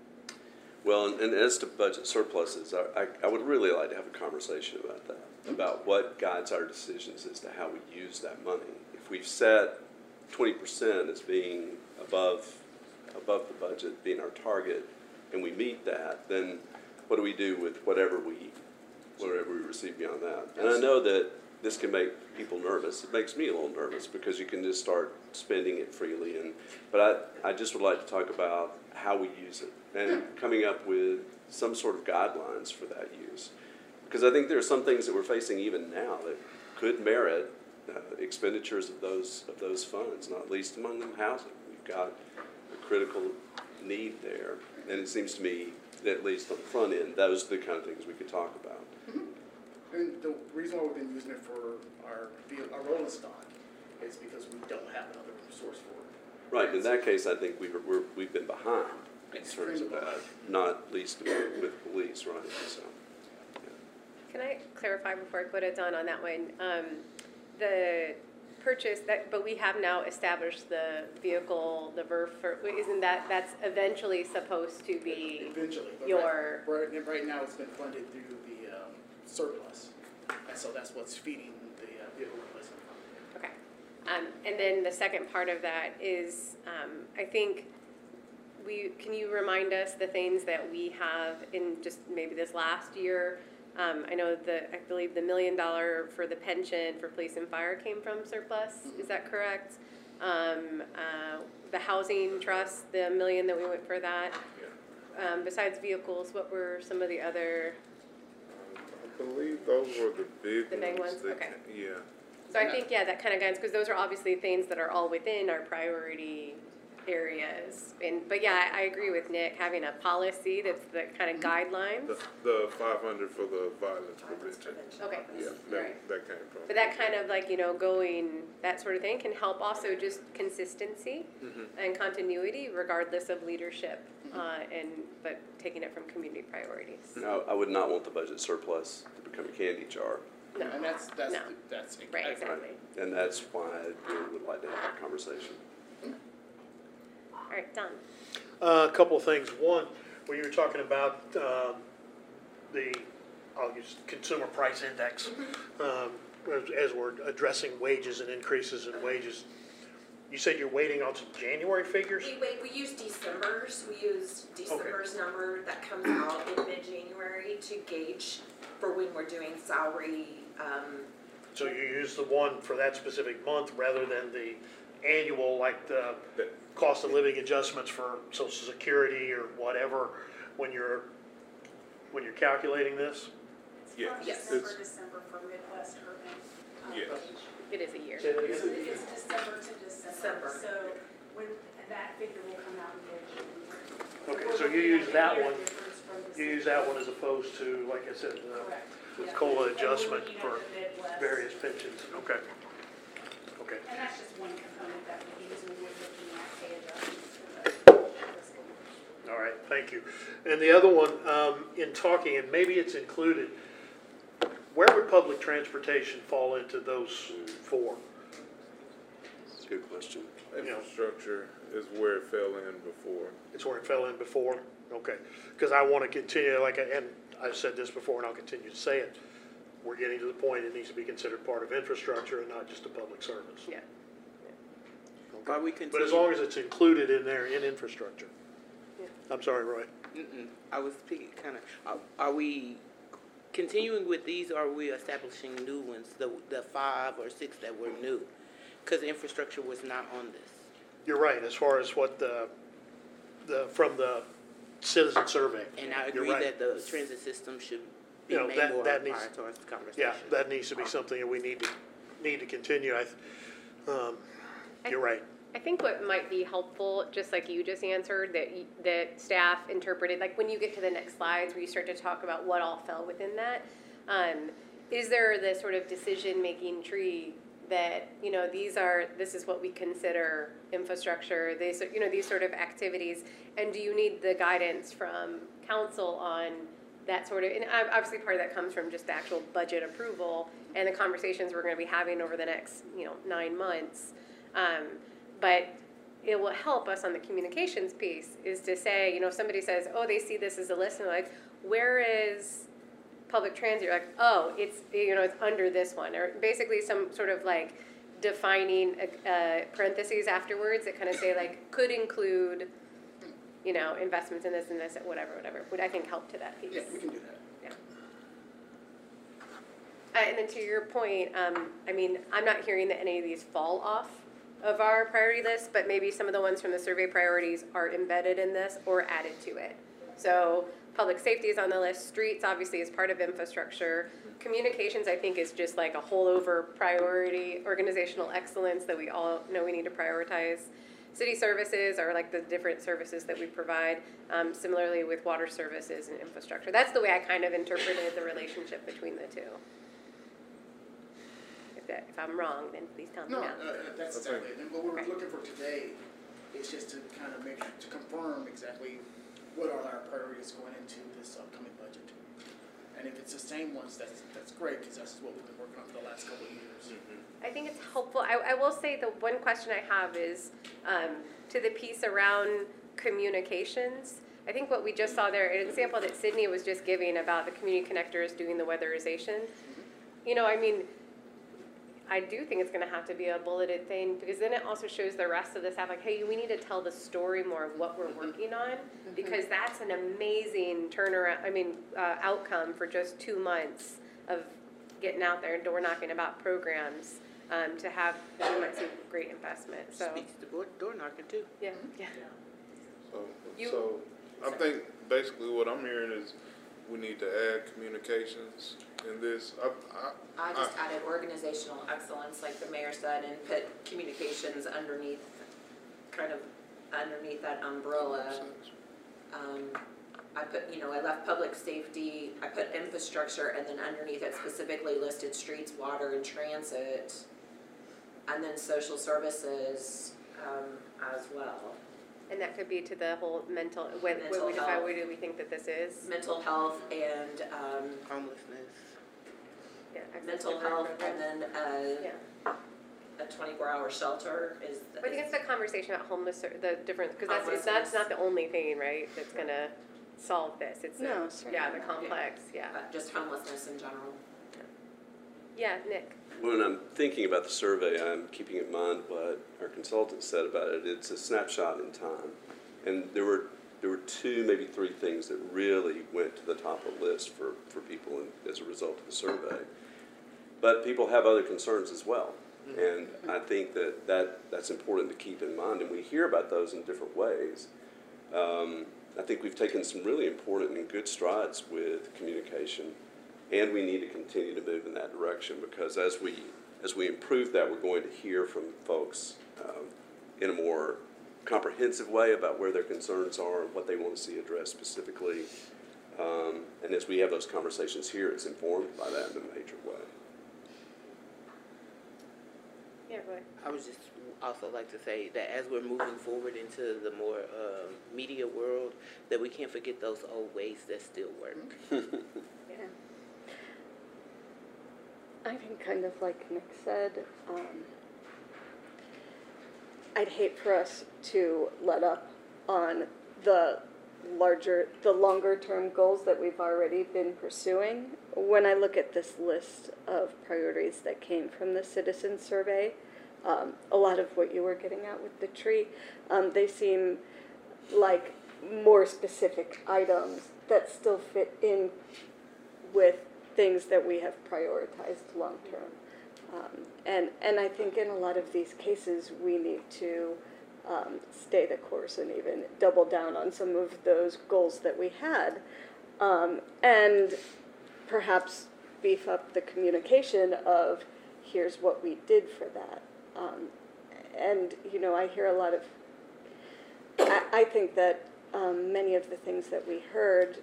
Well, and, and as to budget surpluses, I, I, I would really like to have a conversation about that, about what guides our decisions as to how we use that money. If we've set twenty percent as being above, above the budget, being our target, and we meet that, then what do we do with whatever we, whatever we receive beyond that? And I know that this can make people nervous. It makes me a little nervous because you can just start spending it freely. And but I, I just would like to talk about how we use it and coming up with some sort of guidelines for that use. Because I think there are some things that we're facing even now that could merit uh, expenditures of those of those funds, not least among them housing. We've got a critical need there, and it seems to me that at least on the front end, those are the kind of things we could talk about. And the reason why we've been using it for our, our rolling stock is because we don't have another source for it. Right, in that case, I think we were, we're, we've been behind in terms of that, not least with police, right, so. Can I clarify before I put it on on that one? Um, the purchase, that, but we have now established the vehicle, the V E R F, for, isn't that, that's eventually supposed to be Eventually, but your... right, right, right now it's been funded through the um, surplus, and so that's what's feeding the uh, vehicle replacement fund. Okay. Um, and then the second part of that is, um, I think, we, can you remind us the things that we have in just maybe this last year? Um, I know the, I believe the million dollar for the pension for police and fire came from surplus, mm-hmm. Is that correct? Um, uh, the housing trust, the million that we went for that. Yeah. Um, besides vehicles, what were some of the other? I believe those were the big The big ones, that okay. ca- Yeah. So I think, yeah, that kind of guidance, because those are obviously things that are all within our priority areas. And, but yeah, I, I agree with Nick, having a policy that's the kind of guidelines. The, the five hundred for the violence prevention. Okay, Yeah, all that, right. that came from. But that kind of like, you know, going, that sort of thing can help also just consistency Mhm. and continuity regardless of leadership, uh, and, but taking it from community priorities. No, I would not want the budget surplus to become a candy jar. No. And that's, that's, No. that's. Right, exactly. And that's why I really would like to have that conversation. All right, Don. Uh, a couple of things. One, when you were talking about um, the, I'll use consumer price index, um, as, as we're addressing wages and increases in wages, you said you're waiting on some January figures? We wait, we use December's, we use December's number that comes out in mid-January to gauge for when we're doing salary, um. So you use the one for that specific month rather than the annual, like the cost of living adjustments for Social Security or whatever, when you're, when you're calculating this? Yes. Yes. December, December for Midwest Urban. um, Yes. wage. It is a year. It's it's December to December, December. so when, that figure will come out in mid-January. Okay, We're so you looking use at that the year one, difference from you use December. that one as opposed to, like I said, uh, Correct. Yeah. COLA And we're adjustment looking at for the Midwest. various pensions, okay. Okay, And that's just one component that we use when we're looking at pay adjustments for the fiscal year. all right, thank you. And the other one, um, in talking, and maybe it's included, where would public transportation fall into those four? That's a good question. Infrastructure is where it fell in before. It's where it fell in before? Okay, because I want to continue, like, I- and I've said this before and I'll continue to say it. We're getting to the point it needs to be considered part of infrastructure and not just a public service. Yeah. Are we But as continue- long as it's included in there in infrastructure. I'm sorry, Roy. Mm-mm. I was speaking kind of, are, are we continuing with these or are we establishing new ones, the, the five or six that were new? Because infrastructure was not on this. You're right, as far as what the, the, from the citizen survey. And I You're agree right. that the transit system should be You know, made that- more that a needs- part of the conversation. Yeah, that needs to be something that we need to, need to continue. I, th- um, you're right. I think what might be helpful, just like you just answered, that, y- that staff interpreted, like when you get to the next slides where you start to talk about what all fell within that, um, is there the sort of decision-making tree that, you know, these are, this is what we consider infrastructure, these, are- you know, these sort of activities, and do you need the guidance from council on that sort of, and ob- obviously part of that comes from just the actual budget approval and the conversations we're gonna be having over the next, you know, nine months. Um, But it will help us on the communications piece, is to say, you know, if somebody says, oh, they see this as a list, and they're like, where is public transit? You're like, oh, it's, you know, it's under this one, or basically some sort of like defining uh, parentheses afterwards that kind of say like, could include, you know, investments in this and this, whatever, whatever, would I think help to that piece. Yeah, we can do that. Yeah. Uh, and then to your point, um, I mean, I'm not hearing that any of these fall off of our priority list, but maybe some of the ones from the survey priorities are embedded in this or added to it. So public safety is on the list, streets obviously is part of infrastructure. Communications, I think, is just like a whole over priority, organizational excellence that we all know we need to prioritize. City services are like the different services that we provide, um, similarly with water services and infrastructure. That's the way I kind of interpreted the relationship between the two. If that, if I'm wrong, then please tell me No, now. uh, that's exactly it. And what we're looking for today is just to kind of make, to confirm exactly what are our priorities going into this upcoming budget. And if it's the same ones, that's, that's great, because that's what we've been working on for the last couple of years. I think it's helpful. I, I will say the one question I have is um, to the piece around communications. I think what we just saw there, an example that Sydney was just giving about the community connectors doing the weatherization. You know, I mean, I do think it's going to have to be a bulleted thing, because then it also shows the rest of the staff, like, hey, we need to tell the story more of what we're working on, because that's an amazing turnaround, I mean, uh, outcome for just two months of getting out there and door knocking about programs, um, to have, we might see great investment, so. Speaks to door, door knocking too. Yeah, yeah. So, You- so I think basically what I'm hearing is we need to add communications in this. I, I, I just added organizational excellence, like the mayor said, and put communications underneath, kind of underneath that umbrella. Um, I put, you know, I left public safety, I put infrastructure, and then underneath it specifically listed streets, water, and transit. And then social services, um, as well. And that could be to the whole mental, what, what Mental we define, health. what do we think that this is? Mental health and, um, Homelessness. Yeah, access mental to health, programs. and then, uh, Yeah. a twenty-four hour shelter is. But I think it's the conversation about homeless, or the different, because that's, it's, that's Homelessness. not the only thing, right, that's gonna solve this, it's, the- No, yeah, certainly the not. complex, yeah. Uh, just homelessness in general. Yeah, Nick? When I'm thinking about the survey, I'm keeping in mind what our consultant said about it. It's a snapshot in time. And there were there were two, maybe three things that really went to the top of the list for, for people in, as a result of the survey. But people have other concerns as well. And I think that, that that's important to keep in mind. And we hear about those in different ways. Um, I think we've taken some really important and good strides with communication. And we need to continue to move in that direction, because as we as we improve that, we're going to hear from folks um, in a more comprehensive way about where their concerns are and what they want to see addressed specifically. Um, and as we have those conversations here, it's informed by that in a major way. Yeah, go ahead. I would just also like to say that as we're moving forward into the more uh, media world, that we can't forget those old ways that still work. Yeah. I think kind of like Nick said, um, I'd hate for us to let up on the larger, the longer term goals that we've already been pursuing. When I look at this list of priorities that came from the citizen survey, um, a lot of what you were getting at with the tree, um, they seem like more specific items that still fit in with things that we have prioritized long term. Um, and, and I think in a lot of these cases, we need to um, stay the course and even double down on some of those goals that we had. Um, and perhaps beef up the communication of here's what we did for that. Um, and, you know, I hear a lot of, I, I think that um, many of the things that we heard,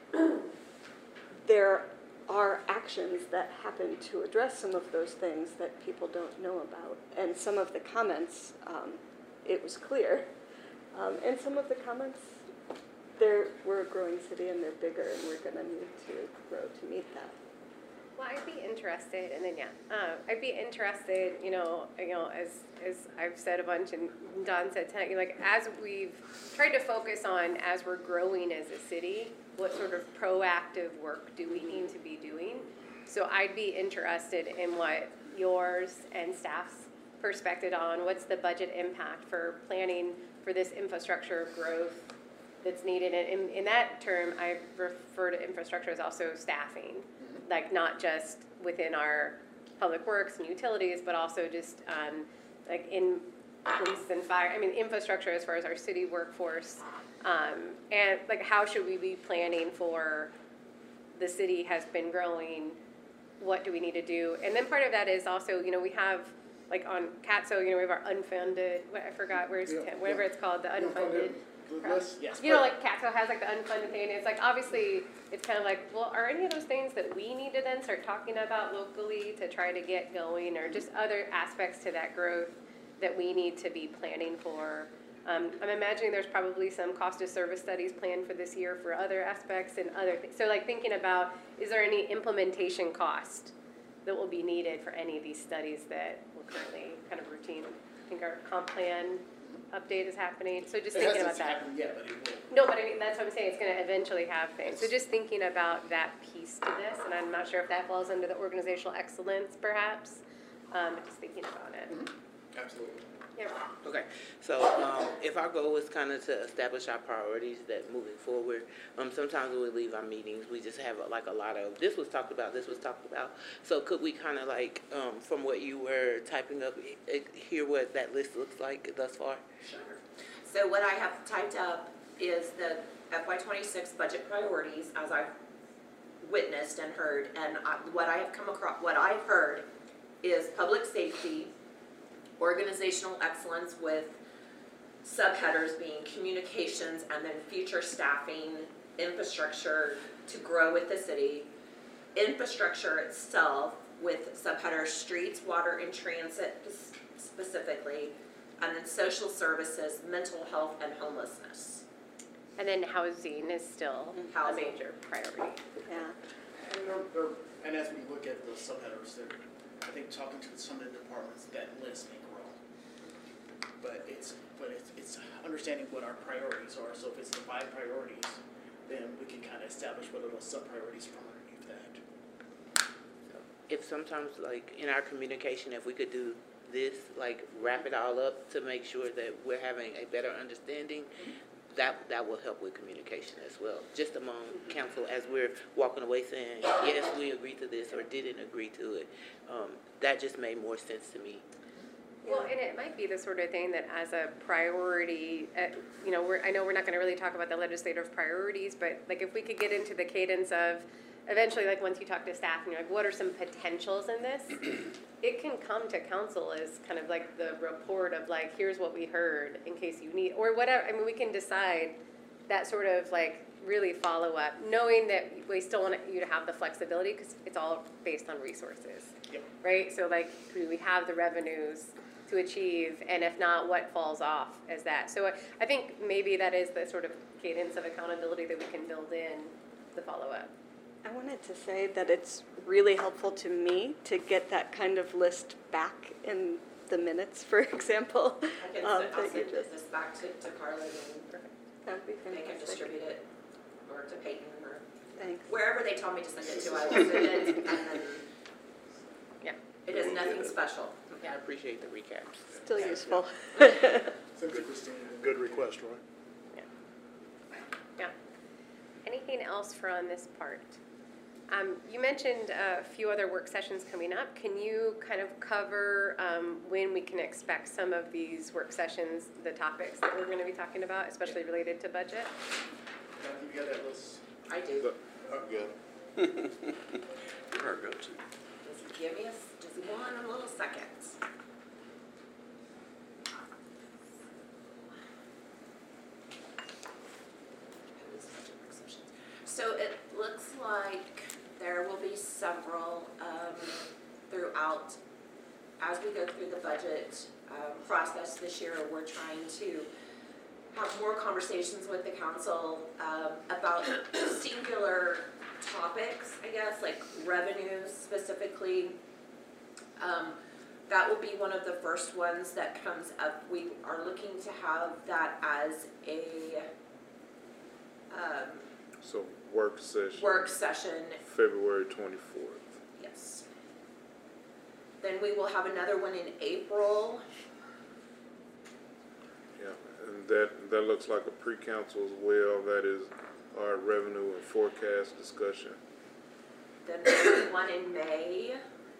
there are actions that happen to address some of those things that people don't know about. And some of the comments, um, it was clear. Um, and some of the comments, they're, we're a growing city and they're bigger and we're going to need to grow to meet that. Well, I'd be interested, and then yeah, uh, I'd be interested. You know, you know, as as I've said a bunch, and Don said tonight, like as we've tried to focus on as we're growing as a city, what sort of proactive work do we need to be doing? So I'd be interested in what yours and staff's perspective on what's the budget impact for planning for this infrastructure growth that's needed. And in, in that term, I refer to infrastructure as also staffing. Like not just within our public works and utilities, but also just um, like in police and fire. I mean, infrastructure as far as our city workforce, um, and like how should we be planning for the city has been growing? What do we need to do? And then part of that is also, you know, we have like on C A T S O, you know, we have our unfunded. What, I forgot where's Yeah, whatever yeah. it's called, the unfunded. Yes, yes. You know, like C A T S O has like the unfunded thing. It's like obviously it's kind of like, well, are any of those things that we need to then start talking about locally to try to get going, or just other aspects to that growth that we need to be planning for? Um, I'm imagining there's probably some cost of service studies planned for this year for other aspects and other things. So like thinking about, is there any implementation cost that will be needed for any of these studies that we're currently kind of routine? I think our comp plan update is happening, so just It thinking about hasn't that. happened yet, but it will. No, but I mean, that's what I'm saying, it's gonna eventually happen. So just thinking about that piece to this, and I'm not sure if that falls under the organizational excellence perhaps, um, but just thinking about it. Mm-hmm. Absolutely. Yeah. Okay, so um, if our goal is kind of to establish our priorities that moving forward, um, sometimes when we leave our meetings, we just have a, like a lot of, this was talked about, this was talked about. So could we kind of like, um, from what you were typing up, eh, hear what that list looks like thus far? Sure. So what I have typed up is the F Y twenty-six budget priorities as I've witnessed and heard. And I, what I have come across, what I've heard is public safety, organizational excellence with subheaders being communications, and then future staffing, infrastructure to grow with the city, infrastructure itself with subheaders streets, water, and transit specifically, and then social services, mental health, and homelessness. And then housing is still a Housing. major priority. Yeah. And, there, there, and as we look at the subheaders, there, I think talking to some of the departments, that list may grow. But it's but it's, it's understanding what our priorities are. So if it's the five priorities, then we can kind of establish what are those sub priorities from underneath that. If sometimes like in our communication, if we could do this, like wrap it all up to make sure that we're having a better understanding, that that will help with communication as well, just among council as we're walking away saying, yes, we agree to this or didn't agree to it. Um, that just made more sense to me. Well, and it might be the sort of thing that as a priority, uh, you know, we're, I know we're not gonna really talk about the legislative priorities, but like if we could get into the cadence of, eventually, like once you talk to staff and you're like, what are some potentials in this? It can come to council as kind of like the report of like, here's what we heard in case you need, or whatever. I mean, we can decide that sort of like really follow up, knowing that we still want you to have the flexibility because it's all based on resources. Yep. Right? So like, do we have the revenues to achieve, and if not, what falls off as that? So I, I think maybe that is the sort of cadence of accountability that we can build in the follow-up. I wanted to say that it's really helpful to me to get that kind of list back in the minutes, for example. I can, um, send- I'll that you send just- this back to, to Carla and That'd be they can fantastic. distribute it, or to Peyton, or Thanks. wherever they tell me to send it to, I will send it, and then Yeah. it is nothing special. I appreciate the recaps. Still useful. Thank you, Christine. Good request, Roy. Yeah. Anything else for on this part? Um, you mentioned a few other work sessions coming up. Can you kind of cover um, when we can expect some of these work sessions, the topics that we're going to be talking about, especially related to budget? Jonathan, you got that list? I do. Good. You're our go-to. Just give me a, s- just one little second. So it looks like there will be several um, throughout, as we go through the budget um, process this year, we're trying to have more conversations with the council um, about singular topics, I guess, like revenues specifically. Um, that will be one of the first ones that comes up. We are looking to have that as a um, So work session. work session. February twenty-fourth. Yes. Then we will have another one in April. Yeah, and that, that looks like a pre-council as well. That is our revenue and forecast discussion. Then there's one in May.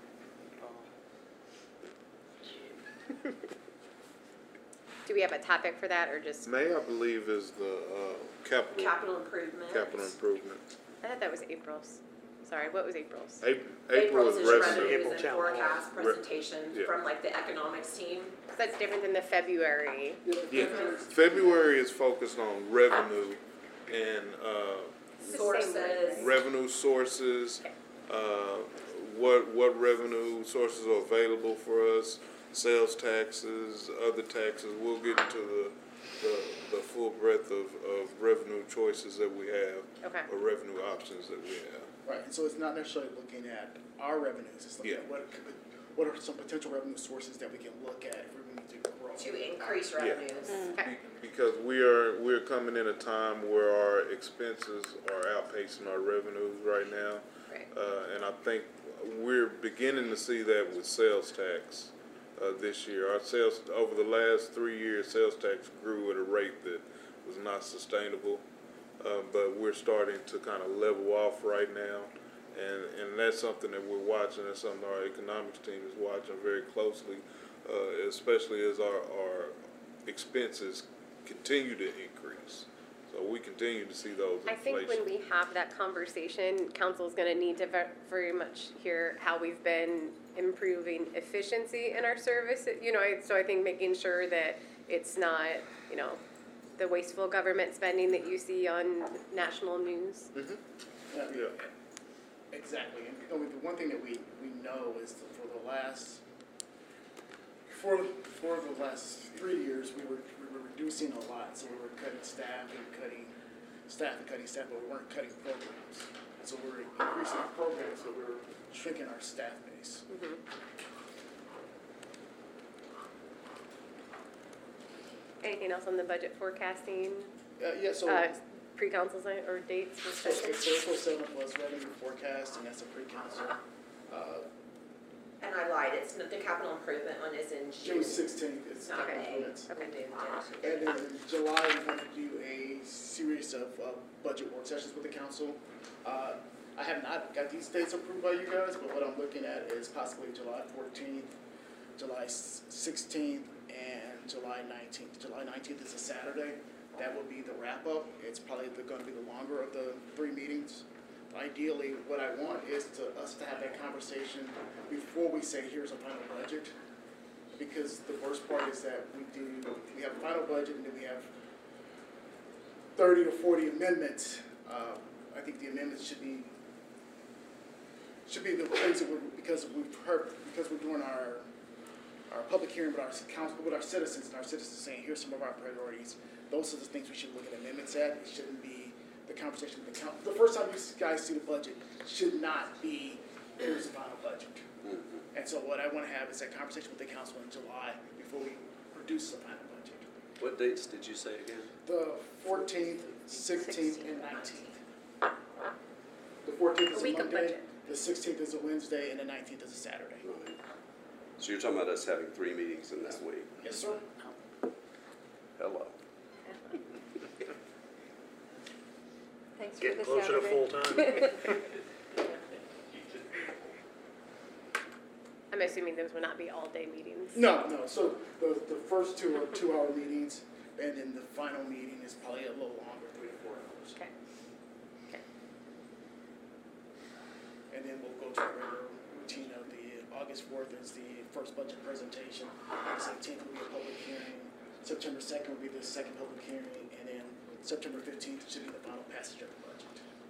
Do we have a topic for that, or just? May, I believe, is the uh, capital. Capital improvement. Capital improvement. I thought that was April's. Sorry, what was April's? April, April April's is is revenue. revenues April and town hall. forecast Re- presentations yeah. from like the economics team. That's different than the February. Yeah, February is focused on revenue and uh, Sources. revenue sources, uh, what, what revenue sources are available for us, sales taxes, other taxes. We'll get into the, the, the full breadth of, of revenue choices that we have, Okay. or revenue options that we have. Right, and so it's not necessarily looking at our revenues, it's looking Yeah. at what, could- what are some potential revenue sources that we can look at if we're going to grow. To increase Yeah. revenues. Okay. Be- Because we are, we're coming in a time where our expenses are outpacing our revenues right now. Right. Uh, and I think we're beginning to see that with sales tax, uh, this year. Our sales, over the last three years, sales tax grew at a rate that was not sustainable. Uh, but we're starting to kind of level off right now. And, and that's something that we're watching, that's something our economics team is watching very closely, uh, especially as our, our expenses continue to increase. So we continue to see those I think when inflation. we have that conversation, council's gonna need to ver- very much hear how we've been improving efficiency in our service, you know, I- so I think making sure that it's not, you know, the wasteful government spending that you see on national news. Mhm. Yeah, Yeah. Exactly, and you know, the one thing that we, we know is that for the last, for, for the last three years, we were, we were reducing a lot, so we were cutting staff and cutting, staff and cutting staff, but we weren't cutting programs. So we were increasing our programs, but we were shrinking our staff base. Anything else on the budget forecasting, Uh, yeah, so. uh, pre-council si- or dates for So, sessions? so April seventh was revenue forecast, and that's a pre-council. Uh, And I lied, it's, the capital improvement one is in June. June sixteenth is Not capital May. improvements. Okay. And then in July, we're going to do a series of uh, budget work sessions with the council. Uh, I have not got these dates approved by you guys, but what I'm looking at is possibly July fourteenth, July sixteenth, and July nineteenth. July nineteenth is a Saturday. That will be the wrap-up. It's probably going to be the longer of the three meetings. Ideally, what I want is to us to have that conversation before we say, here's a final budget. Because the worst part is that we do, we have a final budget and then we have thirty or forty amendments Uh, I think the amendments should be, should be the things that we're, because we've heard, because we're doing our, our public hearing with our council, with our citizens, and our citizens saying, here's some of our priorities. Those are the things we should look at amendments at. It shouldn't be the conversation with the council. The first time you guys see the budget should not be, here's the final budget. And so what I want to have is that conversation with the council in July before we produce the final budget. What dates did you say again? The fourteenth, sixteenth, and nineteenth. The fourteenth is A a week of Monday, budget. the sixteenth is a Wednesday, and the nineteenth is a Saturday. Right. So you're talking about us having three meetings in that week? Yes, sir. Hello. Thanks for Getting the closer to Saturday. full-time. I'm assuming those will not be all-day meetings. No, no, so the, the first two are two-hour meetings, and then the final meeting is probably a little longer, three to four hours. Okay. Okay. And then we'll go to our regular routine of the August fourth is the first budget presentation. August eighteenth will be a public hearing. September second will be the second public hearing, and then September fifteenth should be the final passage of the budget.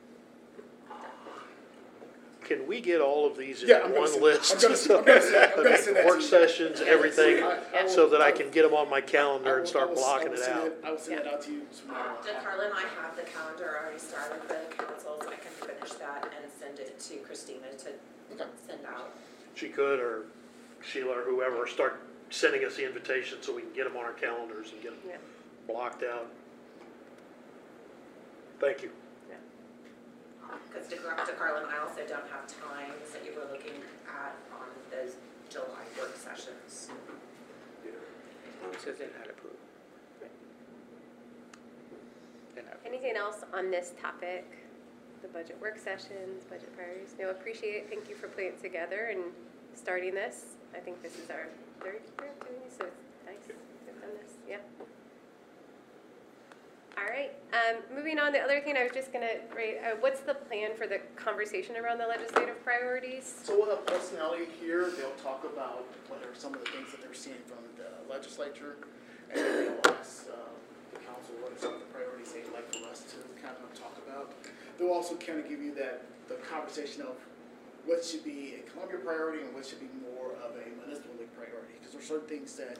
Can we get all of these in Yeah, I'm gonna one send- list? I'm gonna send- I'm gonna send- I'm gonna send that to Work you. sessions, everything, I- I will- so that I I can will- get them on my I calendar will- and start I will- I blocking will it send out. I will send that out to you tomorrow. DeCarlo and I have the calendar already started for the council, so I can finish that and send it to Christina to Okay. send out. She could, or Sheila, or whoever, start sending us the invitation so we can get them on our calendars and get them Yeah. blocked out. Thank you. Because DeCarlo and I also don't have times that you were looking at on those July work sessions. So they're not approved. They're not approved. Anything else on this topic? The budget work sessions, budget priorities? No, appreciate it. Thank you for putting it together and starting this. I think this is our third year of doing this, so it's nice. We've done this, yeah. All right, um, moving on, the other thing I was just gonna, right, uh, what's the plan for the conversation around the legislative priorities? So we'll have personality here, they'll talk about what are some of the things that they're seeing from the legislature, and then they'll ask, uh, the council what are some of the priorities they'd like for us to kind of talk about. They'll also kind of give you that, the conversation of what should be a Columbia priority and what should be more of a municipal league priority, because there's certain things that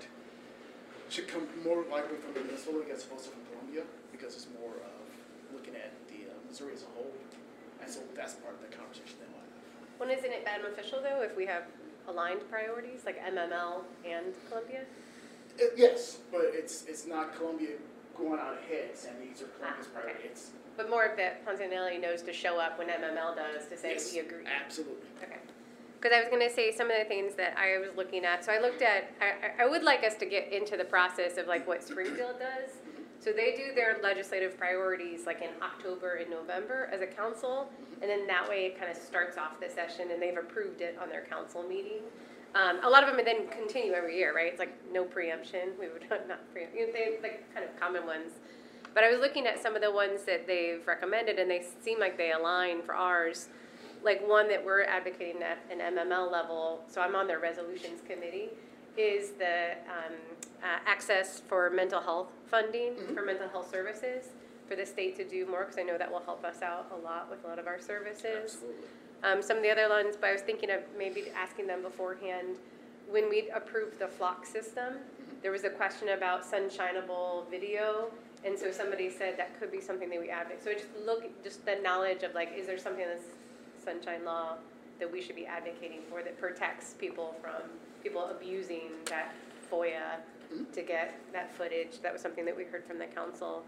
should come more likely from the municipal league as opposed to from Columbia, because it's more of looking at the uh, Missouri as a whole, and so that's part of the conversation that we'll have. Well, isn't it beneficial though if we have aligned priorities like M M L and Columbia? It, yes, but it's it's not Columbia going out ahead saying these are Columbia's Ah, okay. priorities. But more of that Ponzanelli knows to show up when M M L does to say Yes, we agree. absolutely. Okay. Because I was going to say some of the things that I was looking at. So I looked at, I, I would like us to get into the process of like what Springfield does. So they do their legislative priorities like in October and November as a council. And then that way it kind of starts off the session and they've approved it on their council meeting. Um, a lot of them then continue every year, right? It's like no preemption. We would not preempt, you know, they like kind of common ones. But I was looking at some of the ones that they've recommended and they seem like they align for ours. Like one that we're advocating at an M M L level, so I'm on their resolutions committee, is the um, uh, access for mental health funding Mm-hmm. for mental health services for the state to do more, because I know that will help us out a lot with a lot of our services. Absolutely. Um, some of the other ones, but I was thinking of maybe asking them beforehand, when we approved the flock system, there was a question about sunshineable video, and so somebody said that could be something that we advocate. So just look, just the knowledge of like, is there something in this sunshine law that we should be advocating for that protects people from people abusing that FOIA to get that footage? That was something that we heard from the council.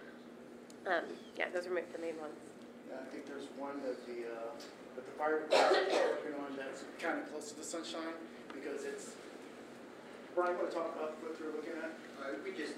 Um, yeah, those are my, the main ones. I think there's one that the, uh, that the fire department is working on that's kind of close to the sunshine, because it's, Brian, want to talk about what you're looking at? Uh, we just,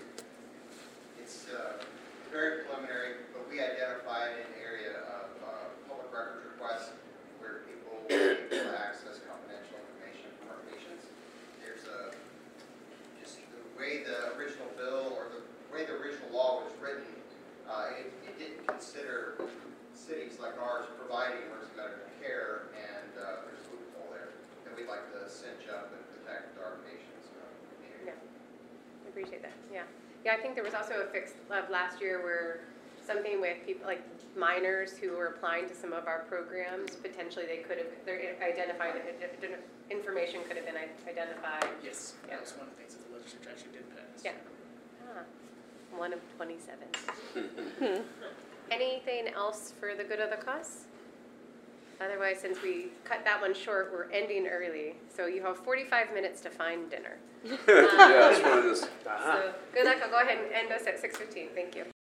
it's, uh, very preliminary, but we identified an area of, uh, public records requests where people will be able to access confidential information from our patients. There's a, just the way the original bill, or the way the original law was written, uh, it, it didn't consider cities like ours providing emergency medical care, and, uh, there's a loophole there that we'd like to cinch up and protect our patients. uh, Yeah, I appreciate that, yeah. Yeah, I think there was also a fix of last year where something with people, like minors who were applying to some of our programs, potentially they could have, their identified, information could have been identified. Yes, Yeah. that was one of the things that the legislature actually did pass. Yeah. Ah, one of twenty-seven. Anything else for the good of the cause? Otherwise, since we cut that one short, we're ending early. So you have forty-five minutes to find dinner. Yeah, that's what it is. So good luck. I'll go ahead and end us at six fifteen. Thank you.